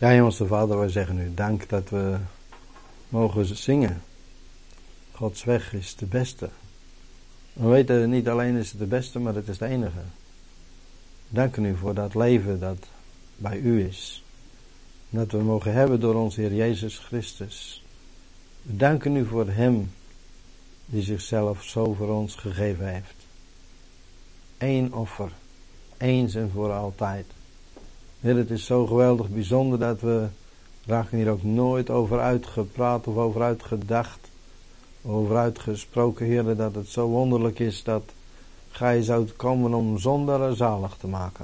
Ja, Hemelse Vader, wij zeggen u dank dat we mogen zingen. Gods weg is de beste. We weten, niet alleen is het de beste, maar het is de enige. Danken u voor dat leven dat bij u is. Dat we mogen hebben door onze Heer Jezus Christus. We danken u voor hem die zichzelf zo voor ons gegeven heeft. Eén offer, eens en voor altijd. Heer, het is zo geweldig bijzonder dat we raken hier ook nooit over uitgepraat of over uitgedacht, over uitgesproken, Heer, dat het zo wonderlijk is dat gij zou komen om zondaren zalig te maken.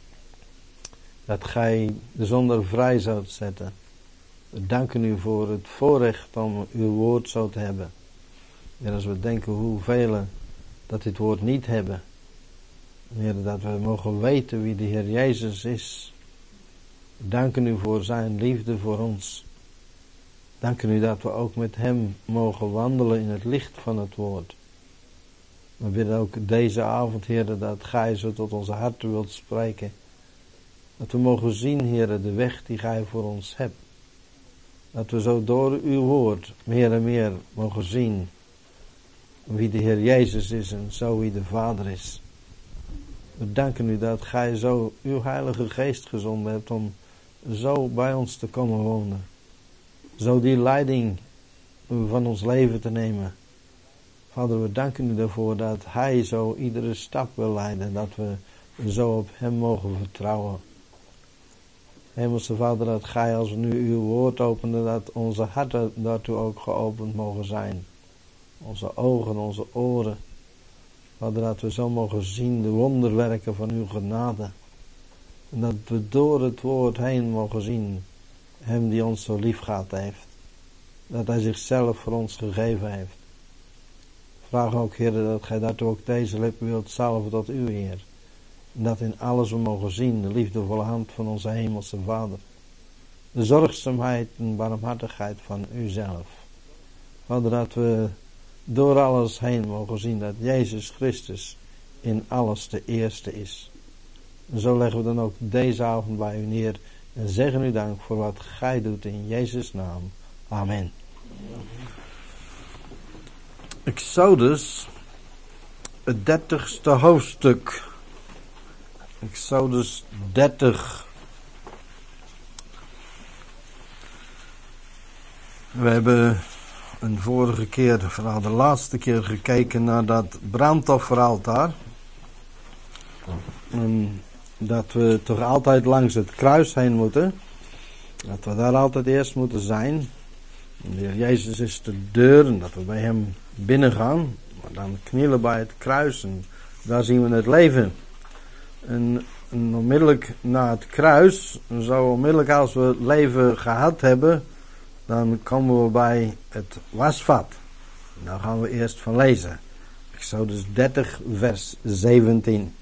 Dat gij de zondaar vrij zoudt zetten. We danken u voor het voorrecht om uw woord zo te hebben. Heer, als we denken hoeveel dat dit woord niet hebben. Heer, dat we mogen weten wie de Heer Jezus is. We danken u voor zijn liefde voor ons. Danken u dat we ook met hem mogen wandelen in het licht van het woord. We bidden ook deze avond, Heer, dat gij zo tot onze harten wilt spreken. Dat we mogen zien, Heer, de weg die gij voor ons hebt. Dat we zo door uw woord meer en meer mogen zien wie de Heer Jezus is en zo wie de Vader is. We danken u dat gij zo uw Heilige Geest gezonden hebt om zo bij ons te komen wonen. Zo die leiding van ons leven te nemen. Vader, we danken u daarvoor dat hij zo iedere stap wil leiden. Dat we zo op hem mogen vertrouwen. Hemelse Vader, dat gij als we nu uw woord openen, dat onze harten daartoe ook geopend mogen zijn. Onze ogen, onze oren. Vader, dat we zo mogen zien de wonderwerken van uw genade. En dat we door het woord heen mogen zien hem die ons zo lief gehad heeft. Dat hij zichzelf voor ons gegeven heeft. Vraag ook, Heer, dat gij daartoe ook deze lippen wilt salven tot uw Heer. En dat in alles we mogen zien de liefdevolle hand van onze hemelse Vader. De zorgzaamheid en barmhartigheid van uzelf. Vader, dat we door alles heen mogen zien dat Jezus Christus in alles de eerste is. En zo leggen we dan ook deze avond bij u neer en zeggen u dank voor wat gij doet in Jezus' naam. Amen. Exodus, het 30ste hoofdstuk. Exodus 30. We hebben een vorige keer, vooral de laatste keer, gekeken naar dat brandofferaltaar. En dat we toch altijd langs het kruis heen moeten. Dat we daar altijd eerst moeten zijn. De Heer Jezus is de deur en dat we bij hem binnen gaan. Maar dan knielen bij het kruis en daar zien we het leven. En onmiddellijk na het kruis, zo onmiddellijk als we het leven gehad hebben, dan komen we bij het wasvat. Daar gaan we eerst van lezen. Exodus 30 vers 17.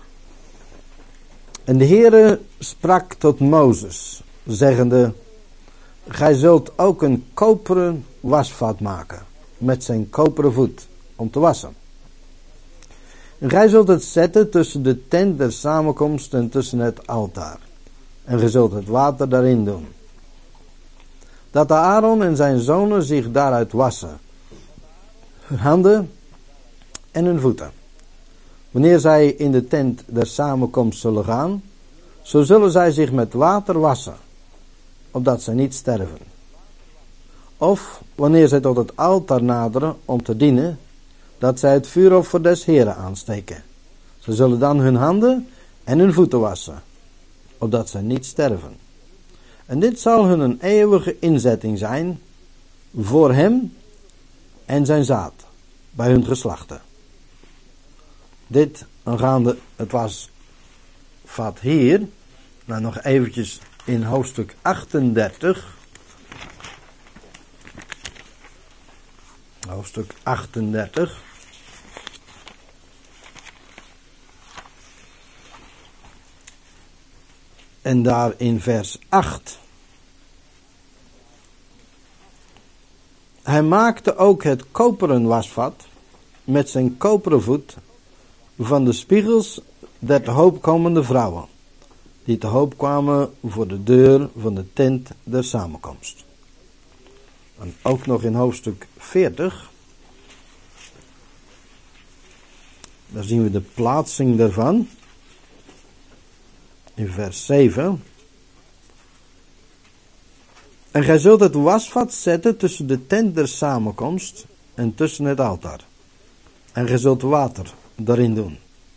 En de Heere sprak tot Mozes, zeggende: gij zult ook een koperen wasvat maken, met zijn koperen voet, om te wassen. En gij zult het zetten tussen de tent der samenkomst en tussen het altaar. En gij zult het water daarin doen. Dat Aaron en zijn zonen zich daaruit wassen, hun handen en hun voeten. Wanneer zij in de tent der samenkomst zullen gaan, zo zullen zij zich met water wassen, opdat zij niet sterven. Of wanneer zij tot het altaar naderen om te dienen, dat zij het vuuroffer des Heren aansteken. Ze zullen dan hun handen en hun voeten wassen, opdat zij niet sterven. En dit zal hun een eeuwige inzetting zijn voor hem en zijn zaad bij hun geslachten. Dit aangaande het wasvat hier. Nou, nog eventjes in hoofdstuk 38. Hoofdstuk 38. En daar in vers 8. Hij maakte ook het koperen wasvat met zijn koperen voet van de spiegels der te hoop komende vrouwen. die te hoop kwamen voor de deur van de tent der samenkomst. En ook nog in hoofdstuk 40, daar zien we de plaatsing daarvan. In vers 7. En gij zult het wasvat zetten tussen de tent der samenkomst en tussen het altaar. En gij zult water daarin doen.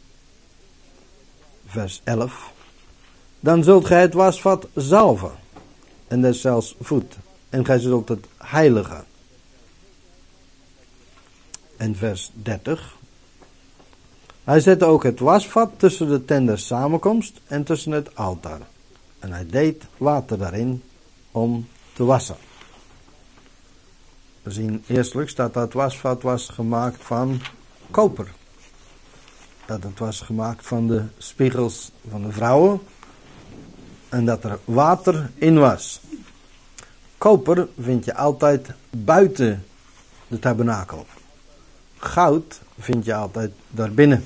Vers 11. Dan zult gij het wasvat zalven en deszelfs voet. En gij zult het heiligen. En vers 30. Hij zette ook het wasvat tussen de tent der samenkomst en tussen het altaar. En hij deed water daarin om te wassen. We zien eerstelijk dat wasvat was gemaakt van koper. Dat het was gemaakt van de spiegels van de vrouwen. En dat er water in was. Koper vind je altijd buiten de tabernakel. Goud vind je altijd daarbinnen.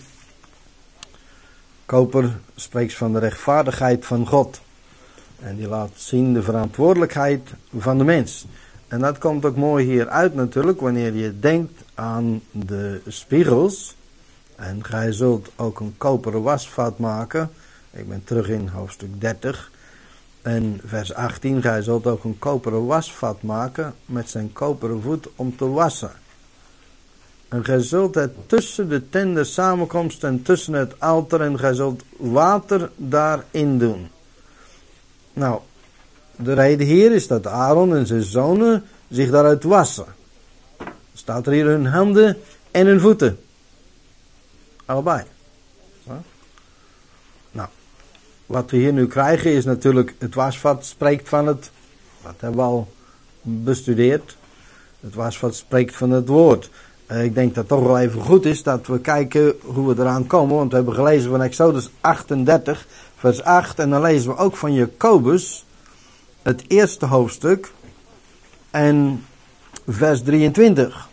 Koper spreekt van de rechtvaardigheid van God. En die laat zien de verantwoordelijkheid van de mens. En dat komt ook mooi hier uit natuurlijk, wanneer je denkt aan de spiegels. En gij zult ook een koperen wasvat maken. Ik ben terug in hoofdstuk 30. En vers 18, gij zult ook een koperen wasvat maken met zijn koperen voet om te wassen. En gij zult het tussen de tent der samenkomst en tussen het altaar en gij zult water daarin doen. Nou, de reden hier is dat Aaron en zijn zonen zich daaruit wassen. Staat er hier hun handen en hun voeten. Allebei. Zo. Nou, wat we hier nu krijgen is natuurlijk, het wasvat spreekt van het, dat hebben we al bestudeerd. Het wasvat spreekt van het woord. Ik denk dat het toch wel even goed is dat we kijken hoe we eraan komen. Want we hebben gelezen van Exodus 38, vers 8. En dan lezen we ook van Jacobus, het eerste hoofdstuk. En vers 23.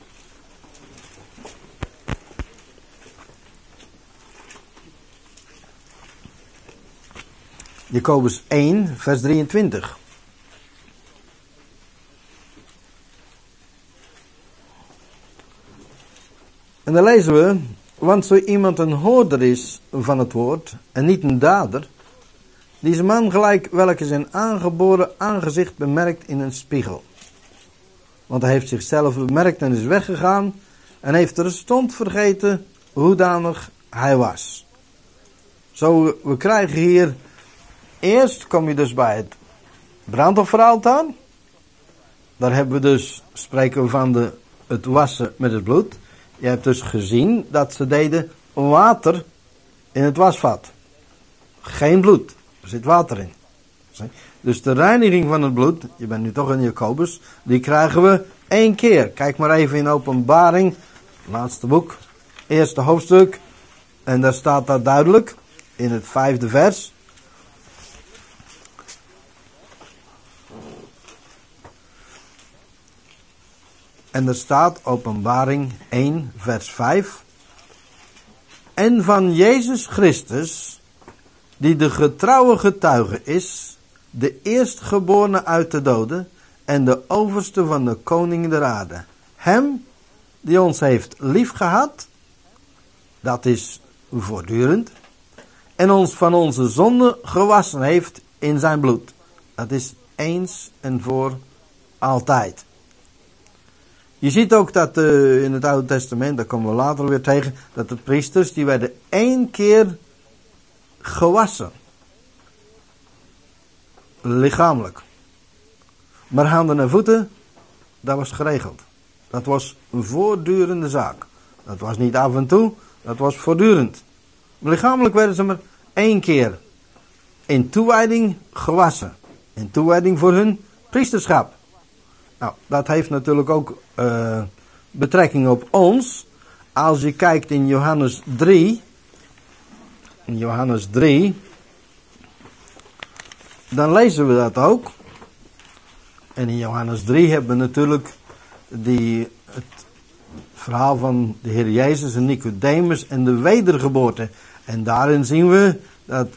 Jacobus 1, vers 23. En dan lezen we, want zo iemand een hoorder is van het woord en niet een dader, die is een man gelijk welke zijn aangeboren aangezicht bemerkt in een spiegel. Want hij heeft zichzelf bemerkt en is weggegaan en heeft terstond vergeten hoedanig hij was. Zo, we krijgen hier, eerst kom je dus bij het brandofferaltaar. Daar hebben we dus, spreken we van het wassen met het bloed. Je hebt dus gezien dat ze deden water in het wasvat. Geen bloed. Er zit water in. Dus de reiniging van het bloed, je bent nu toch in Jacobus, die krijgen we 1 keer. Kijk maar even in Openbaring, laatste boek, eerste hoofdstuk. En daar staat dat duidelijk, in het 5e vers. En er staat Openbaring 1 vers 5. En van Jezus Christus, die de getrouwe getuige is, de eerstgeborene uit de doden en de overste van de koningen der aarde. Hem die ons heeft liefgehad, dat is voortdurend, en ons van onze zonde gewassen heeft in zijn bloed. Dat is eens en voor altijd. Je ziet ook dat in het Oude Testament, daar komen we later weer tegen, dat de priesters, die werden 1 keer gewassen. Lichamelijk. Maar handen en voeten, dat was geregeld. Dat was een voortdurende zaak. Dat was niet af en toe, dat was voortdurend. Lichamelijk werden ze maar 1 keer in toewijding gewassen. In toewijding voor hun priesterschap. Nou, dat heeft natuurlijk ook betrekking op ons. Als je kijkt in Johannes 3. In Johannes 3. Dan lezen we dat ook. En in Johannes 3 hebben we natuurlijk het verhaal van de Heer Jezus en Nicodemus en de wedergeboorte. En daarin zien we dat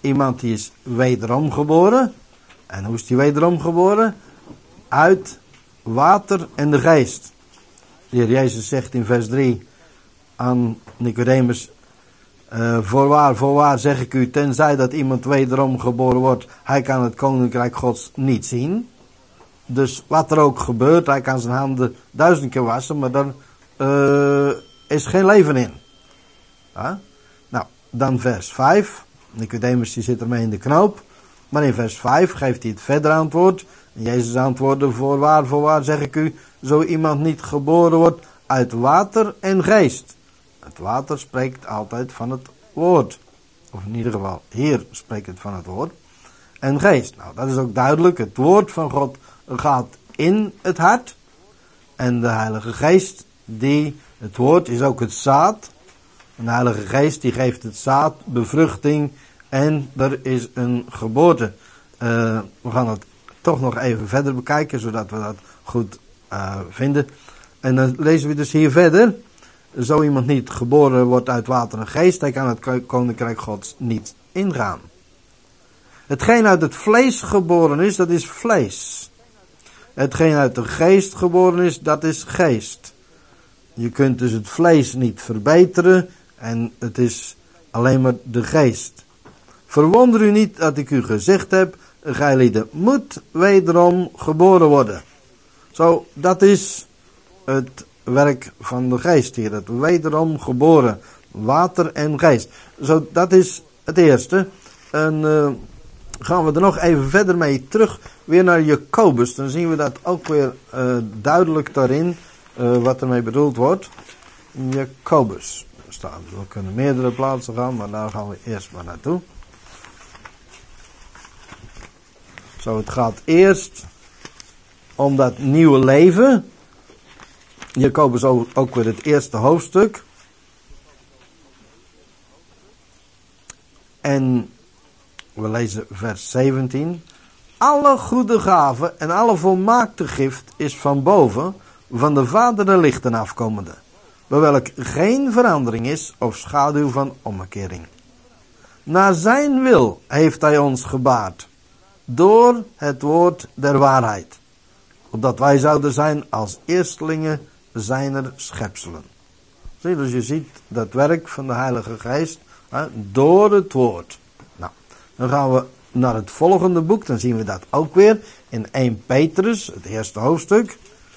iemand die is wederom geboren. En hoe is die wederom geboren? Uit water en de geest. De Heer Jezus zegt in vers 3 aan Nicodemus: voorwaar, voorwaar zeg ik u, tenzij dat iemand wederom geboren wordt, hij kan het koninkrijk Gods niet zien. Dus wat er ook gebeurt, hij kan zijn handen 1000 keer wassen, maar daar is geen leven in. Ja? Nou, dan vers 5. Nicodemus die zit ermee in de knoop. Maar in vers 5 geeft hij het verder antwoord. En Jezus antwoordde: voorwaar zeg ik u, zo iemand niet geboren wordt uit water en geest. Het water spreekt altijd van het woord. Of in ieder geval, hier spreekt het van het woord. En geest. Nou, dat is ook duidelijk. Het woord van God gaat in het hart. En de Heilige Geest, het woord is ook het zaad. En de Heilige Geest die geeft het zaad, bevruchting en er is een geboorte. We gaan het toch nog even verder bekijken, zodat we dat goed vinden. En dan lezen we dus hier verder. Zo iemand niet geboren wordt uit water en geest, hij kan het koninkrijk Gods niet ingaan. Hetgeen uit het vlees geboren is, dat is vlees. Hetgeen uit de geest geboren is, dat is geest. Je kunt dus het vlees niet verbeteren en het is alleen maar de geest. Verwonder u niet dat ik u gezegd heb, gijlieden moet wederom geboren worden. Zo, dat is het werk van de geest hier, dat wederom geboren, water en geest. Zo, dat is het eerste. En gaan we er nog even verder mee terug, weer naar Jacobus. Dan zien we dat ook weer duidelijk daarin, wat ermee bedoeld wordt. Jacobus. We kunnen meerdere plaatsen gaan, maar daar gaan we eerst maar naartoe. Zo, het gaat eerst om dat nieuwe leven. Jacobus ook weer het eerste hoofdstuk. En we lezen vers 17. Alle goede gaven en alle volmaakte gift is van boven, van de Vader der lichten afkomende, bij welk geen verandering is of schaduw van omkering. Naar zijn wil heeft hij ons gebaard, door het woord der waarheid, opdat wij zouden zijn als eerstelingen zijner schepselen. Zie, dus je ziet dat werk van de Heilige Geest door het woord. Nou, dan gaan we naar het volgende boek, dan zien we dat ook weer in 1 Petrus, het eerste hoofdstuk.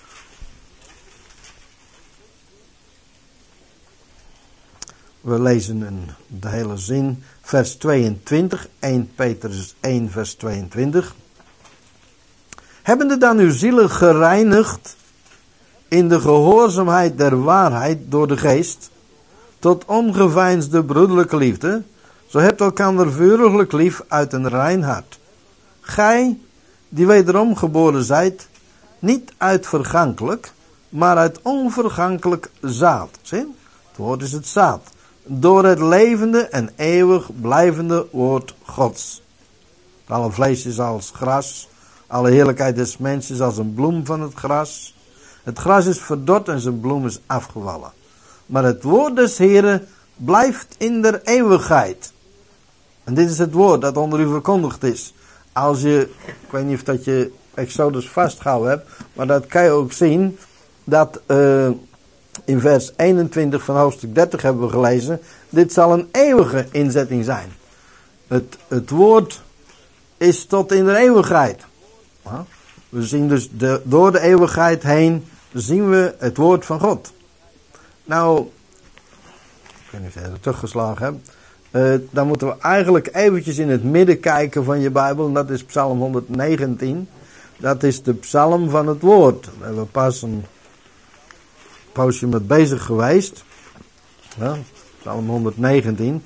We lezen de hele zin, vers 22, 1 Petrus 1 vers 22. Hebbende dan uw zielen gereinigd in de gehoorzaamheid der waarheid door de geest, tot ongeveinsde broederlijke liefde, zo hebt elkander vuriglijk lief uit een rein hart. Gij, die wederom geboren zijt, niet uit vergankelijk, maar uit onvergankelijk zaad. Zie? Het woord is het zaad. Door het levende en eeuwig blijvende woord Gods. Alle vlees is als gras, alle heerlijkheid des mensen is als een bloem van het gras. Het gras is verdord en zijn bloem is afgevallen. Maar het woord des Heren blijft in der eeuwigheid. En dit is het woord dat onder u verkondigd is. Als je, ik weet niet of dat je Exodus vastgehouden hebt, maar dat kan je ook zien, dat in vers 21 van hoofdstuk 30 hebben we gelezen, dit zal een eeuwige inzetting zijn. Het woord is tot in de eeuwigheid. We zien dus door de eeuwigheid heen, zien we het woord van God. Nou, ik weet niet of je het teruggeslagen hebt. Dan moeten we eigenlijk eventjes in het midden kijken van je Bijbel. En dat is Psalm 119. Dat is de psalm van het woord. Daar hebben we pas een poosje mee bezig geweest. Ja, Psalm 119.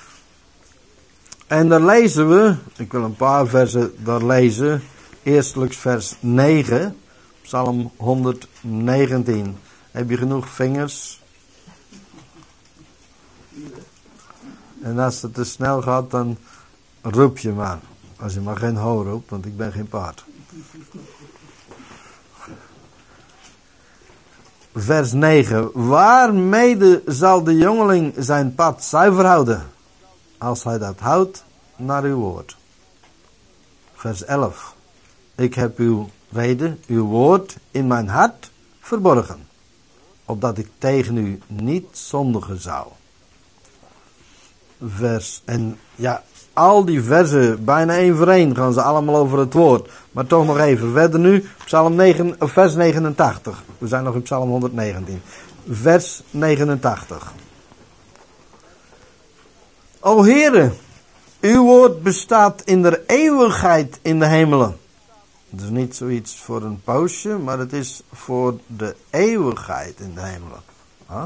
En daar lezen we, ik wil een paar versen daar lezen. Eerstelijks vers 9. Psalm 119. Heb je genoeg vingers? En als het te snel gaat, dan roep je maar. Als je maar geen ho roept, want ik ben geen paard. Vers 9. Waarmede zal de jongeling zijn pad zuiver houden? Als hij dat houdt naar uw woord. Vers 11. Ik heb uw reden, uw woord in mijn hart verborgen, opdat ik tegen u niet zondigen zou. En ja, al die versen, bijna één voor één, gaan ze allemaal over het woord. Maar toch nog even verder nu, vers 89. We zijn nog in Psalm 119. Vers 89. O Heere, uw woord bestaat in de eeuwigheid in de hemelen. Het is niet zoiets voor een poosje, maar het is voor de eeuwigheid in de hemelen. Huh?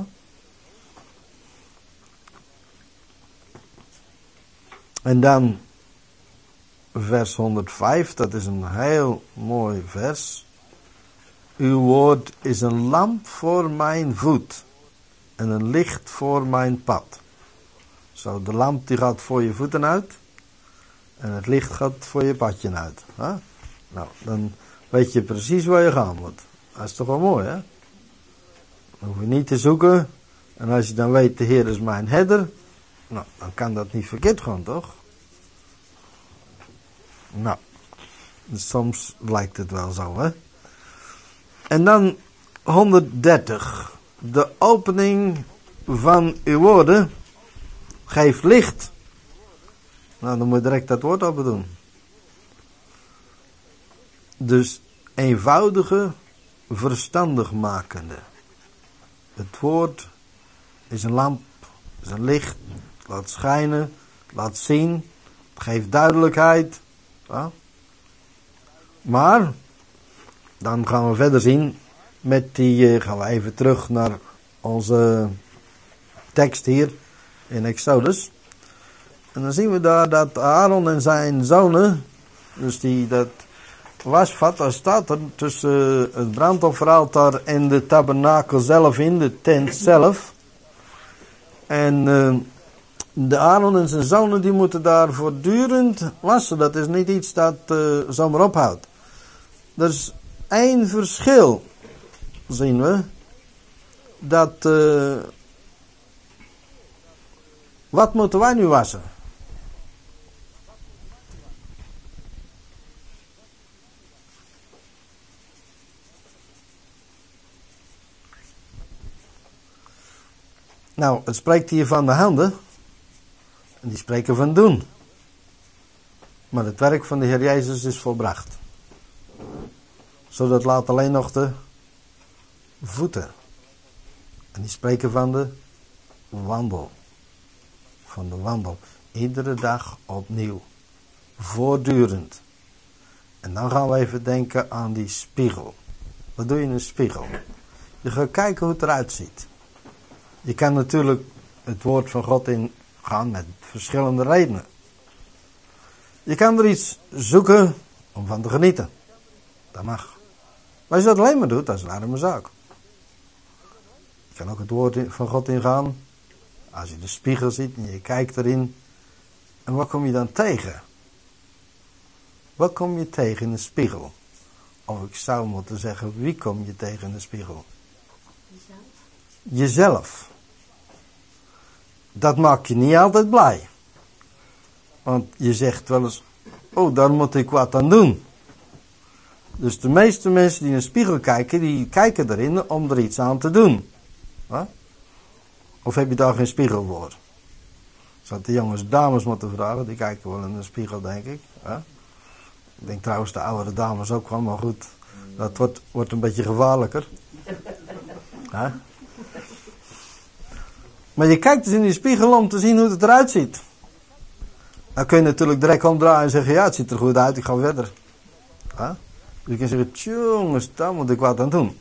En dan vers 105, dat is een heel mooi vers. Uw woord is een lamp voor mijn voet en een licht voor mijn pad. Zo, de lamp die gaat voor je voeten uit en het licht gaat voor je padje uit. Huh? Nou, dan weet je precies waar je gaan moet. Dat is toch wel mooi, hè? Dan hoef je niet te zoeken. En als je dan weet, de Heer is mijn herder, nou, dan kan dat niet verkeerd gaan, toch? Nou, dus soms lijkt het wel zo, hè? En dan 130. De opening van uw woorden geeft licht. Nou, dan moet je direct dat woord open doen. Dus eenvoudige, verstandig makende. Het woord is een lamp, is een licht, laat schijnen, laat zien, het geeft duidelijkheid. Ja. Maar, dan gaan we verder zien met die, gaan we even terug naar onze tekst hier in Exodus. En dan zien we daar dat Aaron en zijn zonen, dus dat wasvat, daar staat er tussen het brandofferaltaar en de tabernakel zelf in, de tent zelf. En de Aaron en zijn zonen die moeten daar voortdurend wassen. Dat is niet iets dat zomaar ophoudt. Er is één verschil, zien we. Dat, wat moeten wij nu wassen? Nou, het spreekt hier van de handen. En die spreken van doen. Maar het werk van de Heer Jezus is volbracht. Zodat laat alleen nog de voeten. En die spreken van de wandel. Van de wandel. Iedere dag opnieuw. Voortdurend. En dan gaan we even denken aan die spiegel. Wat doe je in een spiegel? Je gaat kijken hoe het eruit ziet. Je kan natuurlijk het woord van God ingaan met verschillende redenen. Je kan er iets zoeken om van te genieten. Dat mag. Maar als je dat alleen maar doet, dat is een arme zaak. Je kan ook het woord van God ingaan. Als je de spiegel ziet en je kijkt erin. En wat kom je dan tegen? Wat kom je tegen in de spiegel? Of ik zou moeten zeggen, wie kom je tegen in de spiegel? Jezelf. Dat maakt je niet altijd blij. Want je zegt wel eens, oh, daar moet ik wat aan doen. Dus de meeste mensen die in de spiegel kijken, die kijken erin om er iets aan te doen. Huh? Of heb je daar geen spiegel voor? Zou de jongens dames moeten vragen, die kijken wel in de spiegel, denk ik. Huh? Ik denk trouwens de oudere dames ook wel, maar goed, dat wordt een beetje gevaarlijker. Huh? Maar je kijkt dus in die spiegel om te zien hoe het eruit ziet. Dan kun je natuurlijk direct omdraaien en zeggen, ja, het ziet er goed uit, ik ga verder. Huh? Dus je kan zeggen, jongens, daar moet ik wat aan doen.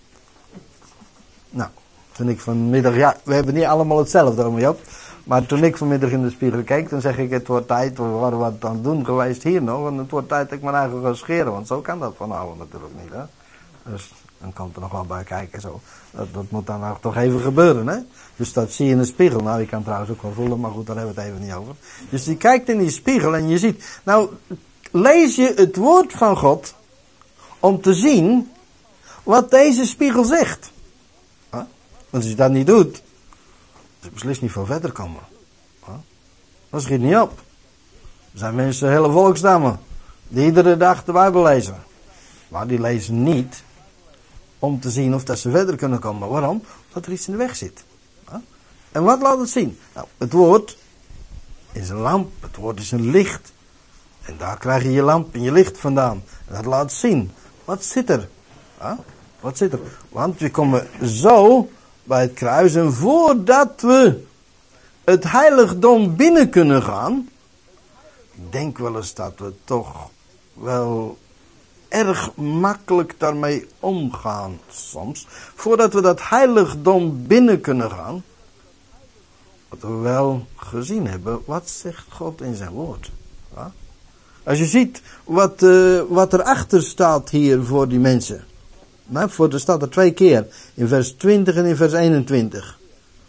Nou, toen ik vanmiddag, ja, we hebben niet allemaal hetzelfde, Joop. Maar toen ik vanmiddag in de spiegel keek, dan zeg ik, het wordt tijd, we waren wat aan het doen geweest hier nog. En het wordt tijd dat ik mijn eigen ga scheren, want zo kan dat vanavond natuurlijk niet, hè. Dus dan komt er nog wel bij kijken, zo. Dat moet dan toch even gebeuren, hè. Dus dat zie je in de spiegel. Nou, je kan trouwens ook wel voelen, maar goed, daar hebben we het even niet over. Dus je kijkt in die spiegel en je ziet, nou, lees je het woord van God om te zien wat deze spiegel zegt. Huh? Want als je dat niet doet, dan je beslist niet veel verder komen. Huh? Dat schiet niet op. Er zijn mensen, hele volkstammen, die iedere dag de Bijbel lezen. Maar die lezen niet om te zien of dat ze verder kunnen komen. Waarom? Omdat er iets in de weg zit. Ja? En wat laat het zien? Nou, het woord is een lamp, het woord is een licht. En daar krijg je je lamp en je licht vandaan. En dat laat zien. Wat zit er? Ja? Wat zit er? Want we komen zo bij het kruis. En voordat we het heiligdom binnen kunnen gaan. Ik denk wel eens dat we toch wel erg makkelijk daarmee omgaan soms. Voordat we dat heiligdom binnen kunnen gaan. Dat we wel gezien hebben. Wat zegt God in zijn woord? Ja? Als je ziet wat erachter staat hier voor die mensen. Nou, er staat er 2 keer. In vers 20 en in vers 21.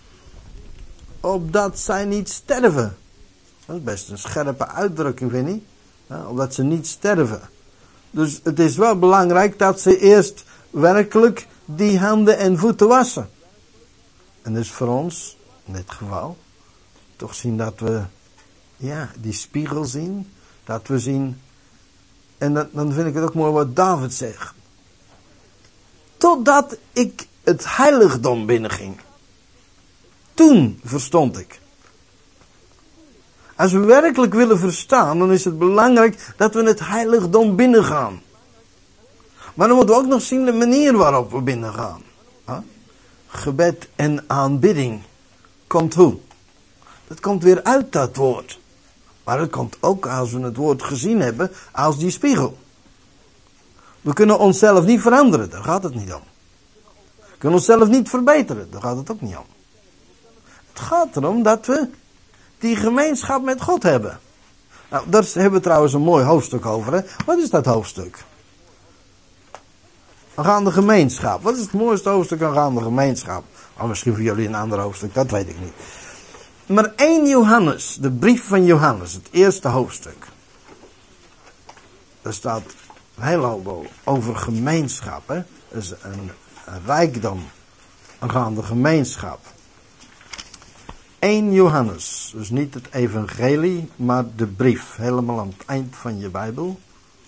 Opdat zij niet sterven. Dat is best een scherpe uitdrukking, vind je? Ja, opdat ze niet sterven. Dus het is wel belangrijk dat ze eerst werkelijk die handen en voeten wassen. En dus voor ons, in dit geval, toch zien dat we, die spiegel zien. Dat we zien, en dan vind ik het ook mooi wat David zegt. Totdat ik het heiligdom binnenging. Toen verstond ik. Als we werkelijk willen verstaan, dan is het belangrijk dat we het heiligdom binnengaan. Maar dan moeten we ook nog zien de manier waarop we binnengaan. Gebed en aanbidding komt hoe? Dat komt weer uit dat woord. Maar het komt ook als we het woord gezien hebben als die spiegel. We kunnen onszelf niet veranderen, daar gaat het niet om. We kunnen onszelf niet verbeteren, daar gaat het ook niet om. Het gaat erom dat we die gemeenschap met God hebben. Nou, daar hebben we trouwens een mooi hoofdstuk over. Hè? Wat is dat hoofdstuk? Aangaande gemeenschap. Wat is het mooiste hoofdstuk aangaande gemeenschap? Oh, misschien voor jullie een ander hoofdstuk, dat weet ik niet. Maar 1 Johannes, de brief van Johannes, het eerste hoofdstuk. Daar staat een hele hoop over gemeenschap. Hè? Dat is een rijkdom aangaande gemeenschap. 1 Johannes, dus niet het evangelie, maar de brief. Helemaal aan het eind van je Bijbel.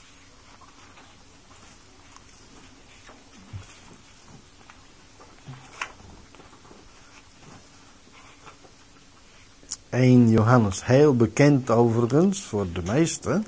...1 Johannes, heel bekend overigens voor de meesten.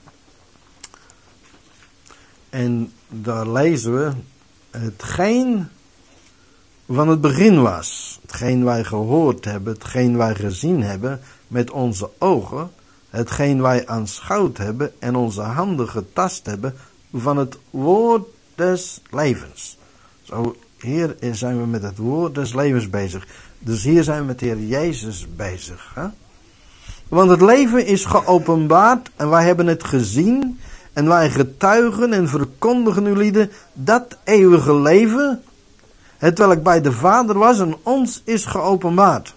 En daar lezen we hetgeen van het begin was. Hetgeen wij gehoord hebben, hetgeen wij gezien hebben met onze ogen. Hetgeen wij aanschouwd hebben en onze handen getast hebben van het woord des levens. Zo, hier zijn we met het woord des levens bezig. Dus hier zijn we met de Heer Jezus bezig. Hè? Want het leven is geopenbaard en wij hebben het gezien. En wij getuigen en verkondigen u lieden dat eeuwige leven, hetwelk bij de Vader was en ons is geopenbaard.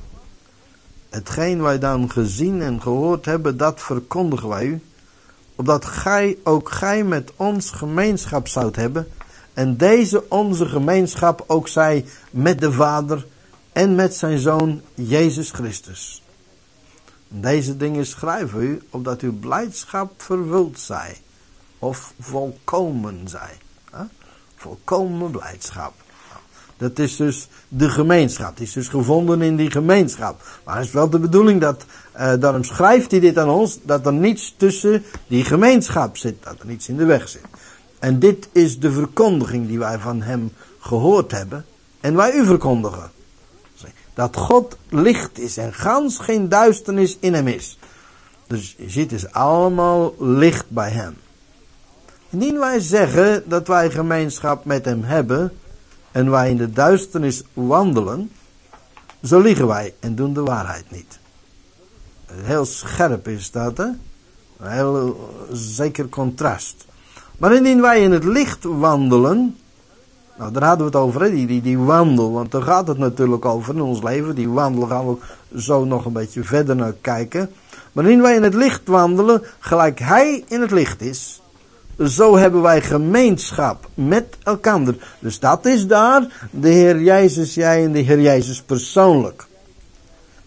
Hetgeen wij dan gezien en gehoord hebben, dat verkondigen wij u. Opdat ook gij met ons gemeenschap zoudt hebben. En deze onze gemeenschap ook zij met de Vader en met zijn Zoon Jezus Christus. Deze dingen schrijven u, opdat uw blijdschap vervuld zij. Of volkomen zij. Volkomen blijdschap. Dat is dus de gemeenschap. Het is dus gevonden in die gemeenschap. Maar het is wel de bedoeling dat, daarom schrijft hij dit aan ons, dat er niets tussen die gemeenschap zit. Dat er niets in de weg zit. En dit is de verkondiging die wij van hem gehoord hebben. En wij u verkondigen. Dat God licht is en gans geen duisternis in hem is. Dus je ziet, het is allemaal licht bij hem. Indien wij zeggen dat wij gemeenschap met hem hebben en wij in de duisternis wandelen, zo liegen wij en doen de waarheid niet. Heel scherp is dat, hè? Een heel zeker contrast. Maar indien wij in het licht wandelen, nou, daar hadden we het over, hè? Die wandel, want daar gaat het natuurlijk over in ons leven. Die wandel gaan we zo nog een beetje verder naar kijken. Maar indien wij in het licht wandelen, gelijk hij in het licht is, zo hebben wij gemeenschap met elkaar. Dus dat is daar de Heer Jezus, jij en de Heer Jezus persoonlijk.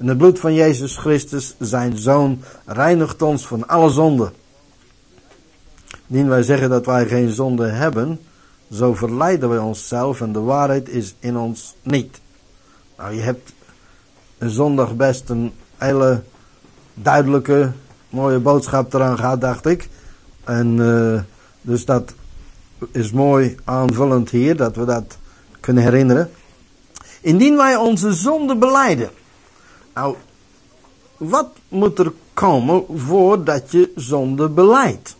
En het bloed van Jezus Christus, zijn Zoon, reinigt ons van alle zonde. Indien wij zeggen dat wij geen zonde hebben, zo verleiden wij onszelf en de waarheid is in ons niet. Nou, je hebt een zondag best een hele duidelijke, mooie boodschap eraan gehad, dacht ik. En dus dat is mooi aanvullend hier, dat we dat kunnen herinneren. Indien wij onze zonde belijden. Nou, wat moet er komen voordat je zonde belijdt?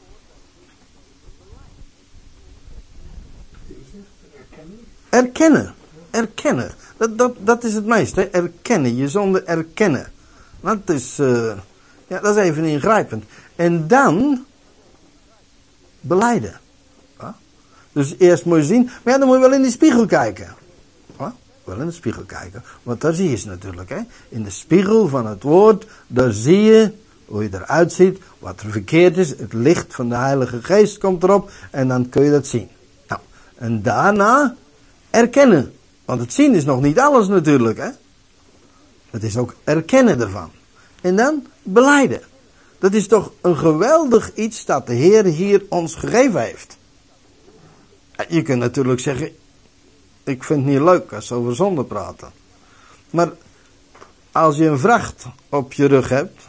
Erkennen. Dat is het meeste. Erkennen. Je zonde erkennen. Dat is even ingrijpend. En dan belijden. Ja? Dus eerst moet je zien. Maar ja, dan moet je wel in de spiegel kijken. Ja? Wel in de spiegel kijken. Want daar zie je ze natuurlijk. Hè? In de spiegel van het woord. Daar zie je hoe je eruit ziet. Wat er verkeerd is. Het licht van de Heilige Geest komt erop. En dan kun je dat zien. Nou, en daarna erkennen. Want het zien is nog niet alles natuurlijk. Hè? Het is ook erkennen ervan. En dan belijden. Dat is toch een geweldig iets dat de Heer hier ons gegeven heeft. Je kunt natuurlijk zeggen, ik vind het niet leuk als ze over zonde praten. Maar als je een vracht op je rug hebt.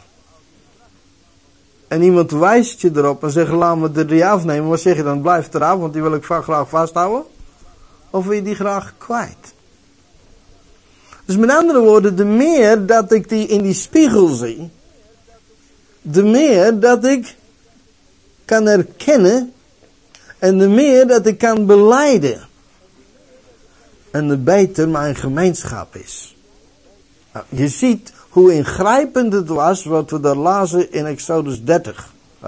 En iemand wijst je erop en zegt, laat me er die afnemen. Wat zeg je dan? Blijf eraf, want die wil ik graag vasthouden. Of wil je die graag kwijt? Dus met andere woorden, de meer dat ik die in die spiegel zie, de meer dat ik kan erkennen en de meer dat ik kan belijden. En de beter mijn gemeenschap is. Nou, je ziet hoe ingrijpend het was wat we daar lazen in Exodus 30.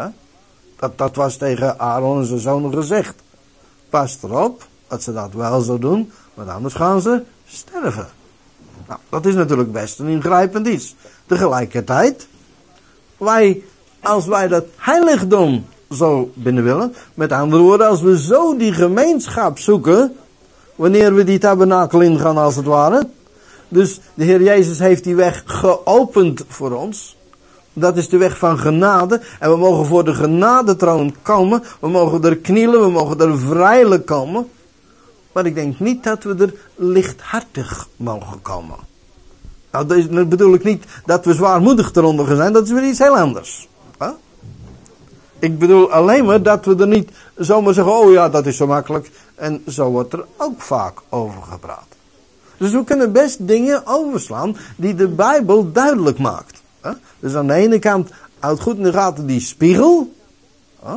Dat was tegen Aaron en zijn zonen gezegd. Pas erop dat ze dat wel zo doen, want anders gaan ze sterven. Nou, dat is natuurlijk best een ingrijpend iets. Tegelijkertijd, als wij dat heiligdom zo binnen willen, met andere woorden, als we zo die gemeenschap zoeken, wanneer we die tabernakel ingaan als het ware. Dus de Heer Jezus heeft die weg geopend voor ons. Dat is de weg van genade. En we mogen voor de genadetroon komen. We mogen er knielen, we mogen er vrijelijk komen. Maar ik denk niet dat we er lichthartig mogen komen. Nou, dat bedoel ik niet dat we zwaarmoedig eronder zijn. Dat is weer iets heel anders. Huh? Ik bedoel alleen maar dat we er niet zomaar zeggen, oh ja, dat is zo makkelijk. En zo wordt er ook vaak over gepraat. Dus we kunnen best dingen overslaan die de Bijbel duidelijk maakt. Huh? Dus aan de ene kant houdt goed in de gaten die spiegel. Huh?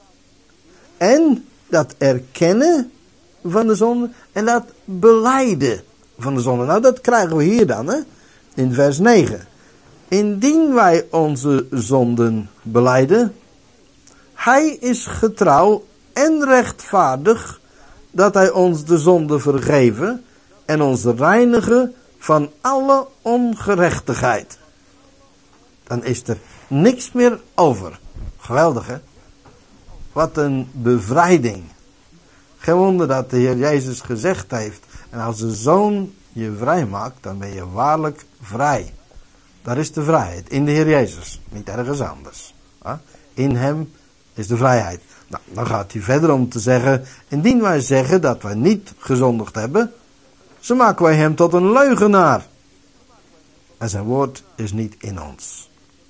En dat erkennen van de zonde en dat belijden van de zonde. Nou, dat krijgen we hier dan, hè? In vers 9. Indien wij onze zonden belijden, hij is getrouw en rechtvaardig dat hij ons de zonde vergeven en ons reinigen van alle ongerechtigheid. Dan is er niks meer over. Geweldig, hè? Wat een bevrijding. Geen wonder dat de Heer Jezus gezegd heeft, en als de Zoon je vrij maakt, dan ben je waarlijk vrij. Daar is de vrijheid, in de Heer Jezus, niet ergens anders. In hem is de vrijheid. Nou, dan gaat hij verder om te zeggen, indien wij zeggen dat wij niet gezondigd hebben, zo maken wij hem tot een leugenaar. En zijn woord is niet in ons.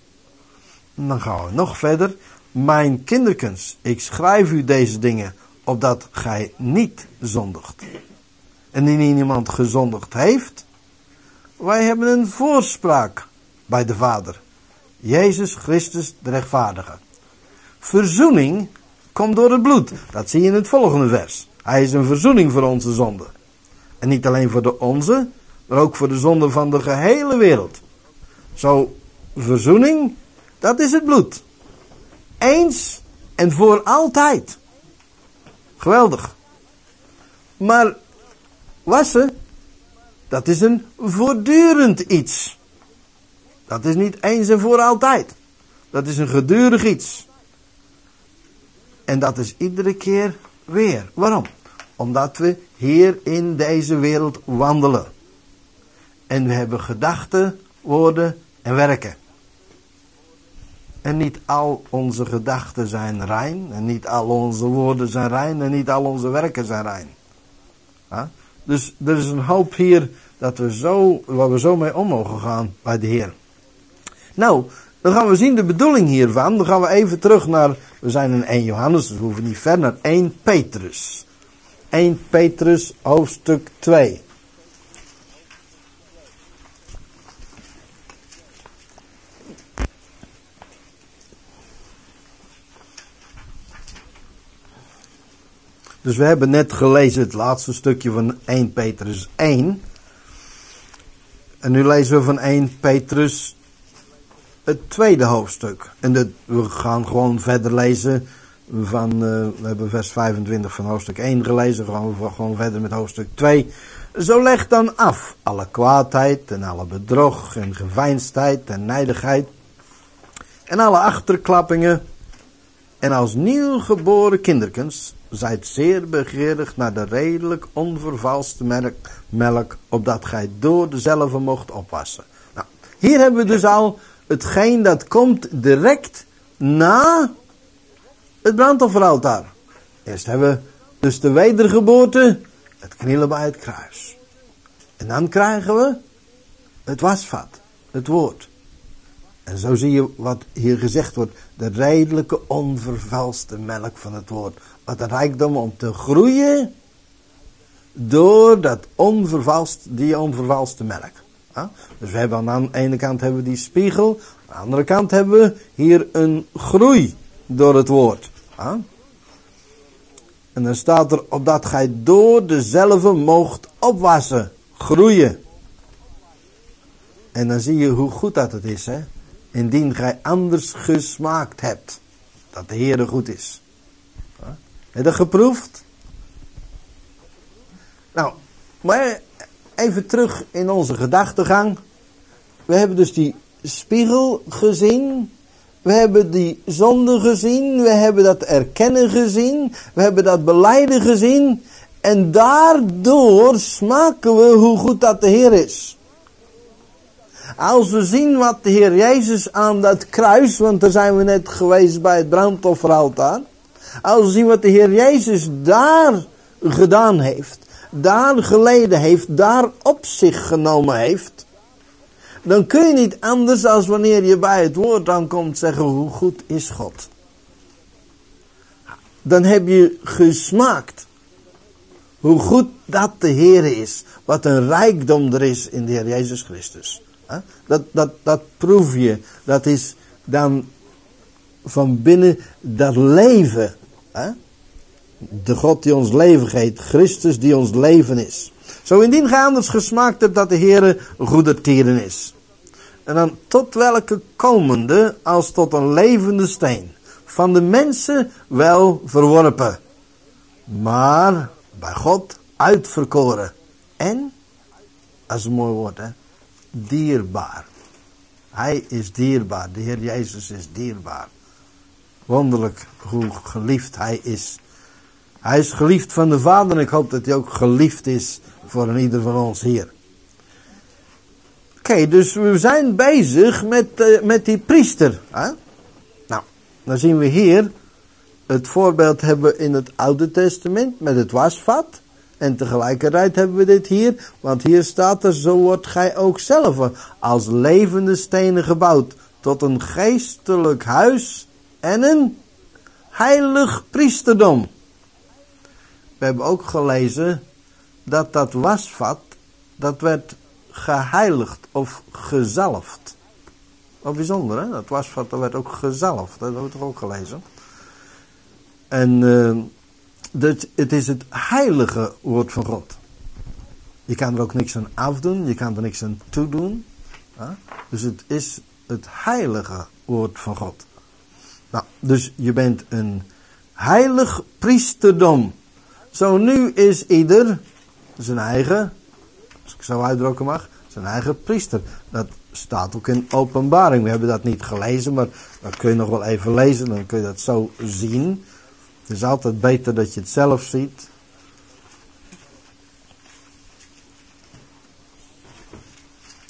En dan gaan we nog verder. Mijn kinderkens, ik schrijf u deze dingen, opdat gij niet zondigt. En indien iemand gezondigd heeft, wij hebben een voorspraak bij de Vader. Jezus Christus de rechtvaardige. Verzoening komt door het bloed. Dat zie je in het volgende vers. Hij is een verzoening voor onze zonde. En niet alleen voor de onze, maar ook voor de zonde van de gehele wereld. Zo, verzoening, dat is het bloed. Eens en voor altijd. Geweldig. Maar wassen, dat is een voortdurend iets. Dat is niet eens en voor altijd. Dat is een gedurig iets. En dat is iedere keer weer. Waarom? Omdat we hier in deze wereld wandelen. En we hebben gedachten, woorden en werken. En niet al onze gedachten zijn rein. En niet al onze woorden zijn rein. En niet al onze werken zijn rein. Ja? Dus er is een hoop hier dat waar we zo mee om mogen gaan bij de Heer. Nou, dan gaan we zien de bedoeling hiervan. Dan gaan we even terug naar, we zijn in 1 Johannes, dus we hoeven niet ver, naar 1 Petrus. 1 Petrus hoofdstuk 2. Dus we hebben net gelezen het laatste stukje van 1 Petrus 1. En nu lezen we van 1 Petrus het tweede hoofdstuk. En we gaan gewoon verder lezen we hebben vers 25 van hoofdstuk 1 gelezen. Gaan we gewoon verder met hoofdstuk 2. Zo leg dan af alle kwaadheid en alle bedrog en geveinsdheid en nijdigheid. En alle achterklappingen. En als nieuwgeboren kinderkens zijt zeer begeerig naar de redelijk onvervalste melk, opdat gij door dezelfde mocht opwassen. Nou, hier hebben we dus al hetgeen dat komt direct na het brandofferaltaar. Eerst hebben we dus de wedergeboorte, het knielen bij het kruis. En dan krijgen we het wasvat, het woord. En zo zie je wat hier gezegd wordt. De redelijke onvervalste melk van het woord. Wat een rijkdom om te groeien door die onvervalste melk. Ja? Dus we hebben aan de ene kant hebben we die spiegel. Aan de andere kant hebben we hier een groei door het woord. Ja? En dan staat er opdat gij door dezelfde moogt opwassen. Groeien. En dan zie je hoe goed dat het is, hè. Indien gij anders gesmaakt hebt. Dat de Heere goed is. Heb je dat geproefd? Nou, maar even terug in onze gedachtegang. We hebben dus die spiegel gezien. We hebben die zonde gezien. We hebben dat erkennen gezien. We hebben dat belijden gezien. En daardoor smaken we hoe goed dat de Heer is. Als we zien wat de Heer Jezus aan dat kruis, want daar zijn we net geweest bij het brandofferaltaar. Als we zien wat de Heer Jezus daar gedaan heeft, daar geleden heeft, daar op zich genomen heeft. Dan kun je niet anders als wanneer je bij het woord aankomt zeggen hoe goed is God. Dan heb je gesmaakt hoe goed dat de Heer is. Wat een rijkdom er is in de Heer Jezus Christus. Dat proef je. Dat is dan van binnen dat leven. De God die ons leven geeft. Christus die ons leven is. Zo indien gij anders gesmaakt hebt dat de Heere goedertieren is. En dan tot welke komende als tot een levende steen. Van de mensen wel verworpen. Maar bij God uitverkoren. En, dat is een mooi woord, hè. Dierbaar. Hij is dierbaar. De Heer Jezus is dierbaar. Wonderlijk hoe geliefd hij is. Hij is geliefd van de Vader en ik hoop dat hij ook geliefd is voor een ieder van ons hier. Oké, dus we zijn bezig met die priester. Hè? Nou, dan zien we hier het voorbeeld hebben we in het Oude Testament met het wasvat. En tegelijkertijd hebben we dit hier, want hier staat er, zo wordt gij ook zelf als levende stenen gebouwd, tot een geestelijk huis en een heilig priesterdom. We hebben ook gelezen dat wasvat, dat werd geheiligd of gezalfd. Wat bijzonder, hè? Dat wasvat, dat werd ook gezalfd, dat hebben we toch ook gelezen. En het is het heilige woord van God. Je kan er ook niks aan afdoen. Je kan er niks aan toedoen. Ja? Dus het is het heilige woord van God. Nou, dus je bent een heilig priesterdom. Zo nu is ieder zijn eigen, als ik zo uitdrukken mag, zijn eigen priester. Dat staat ook in Openbaring. We hebben dat niet gelezen, maar dat kun je nog wel even lezen. Dan kun je dat zo zien. Het is altijd beter dat je het zelf ziet.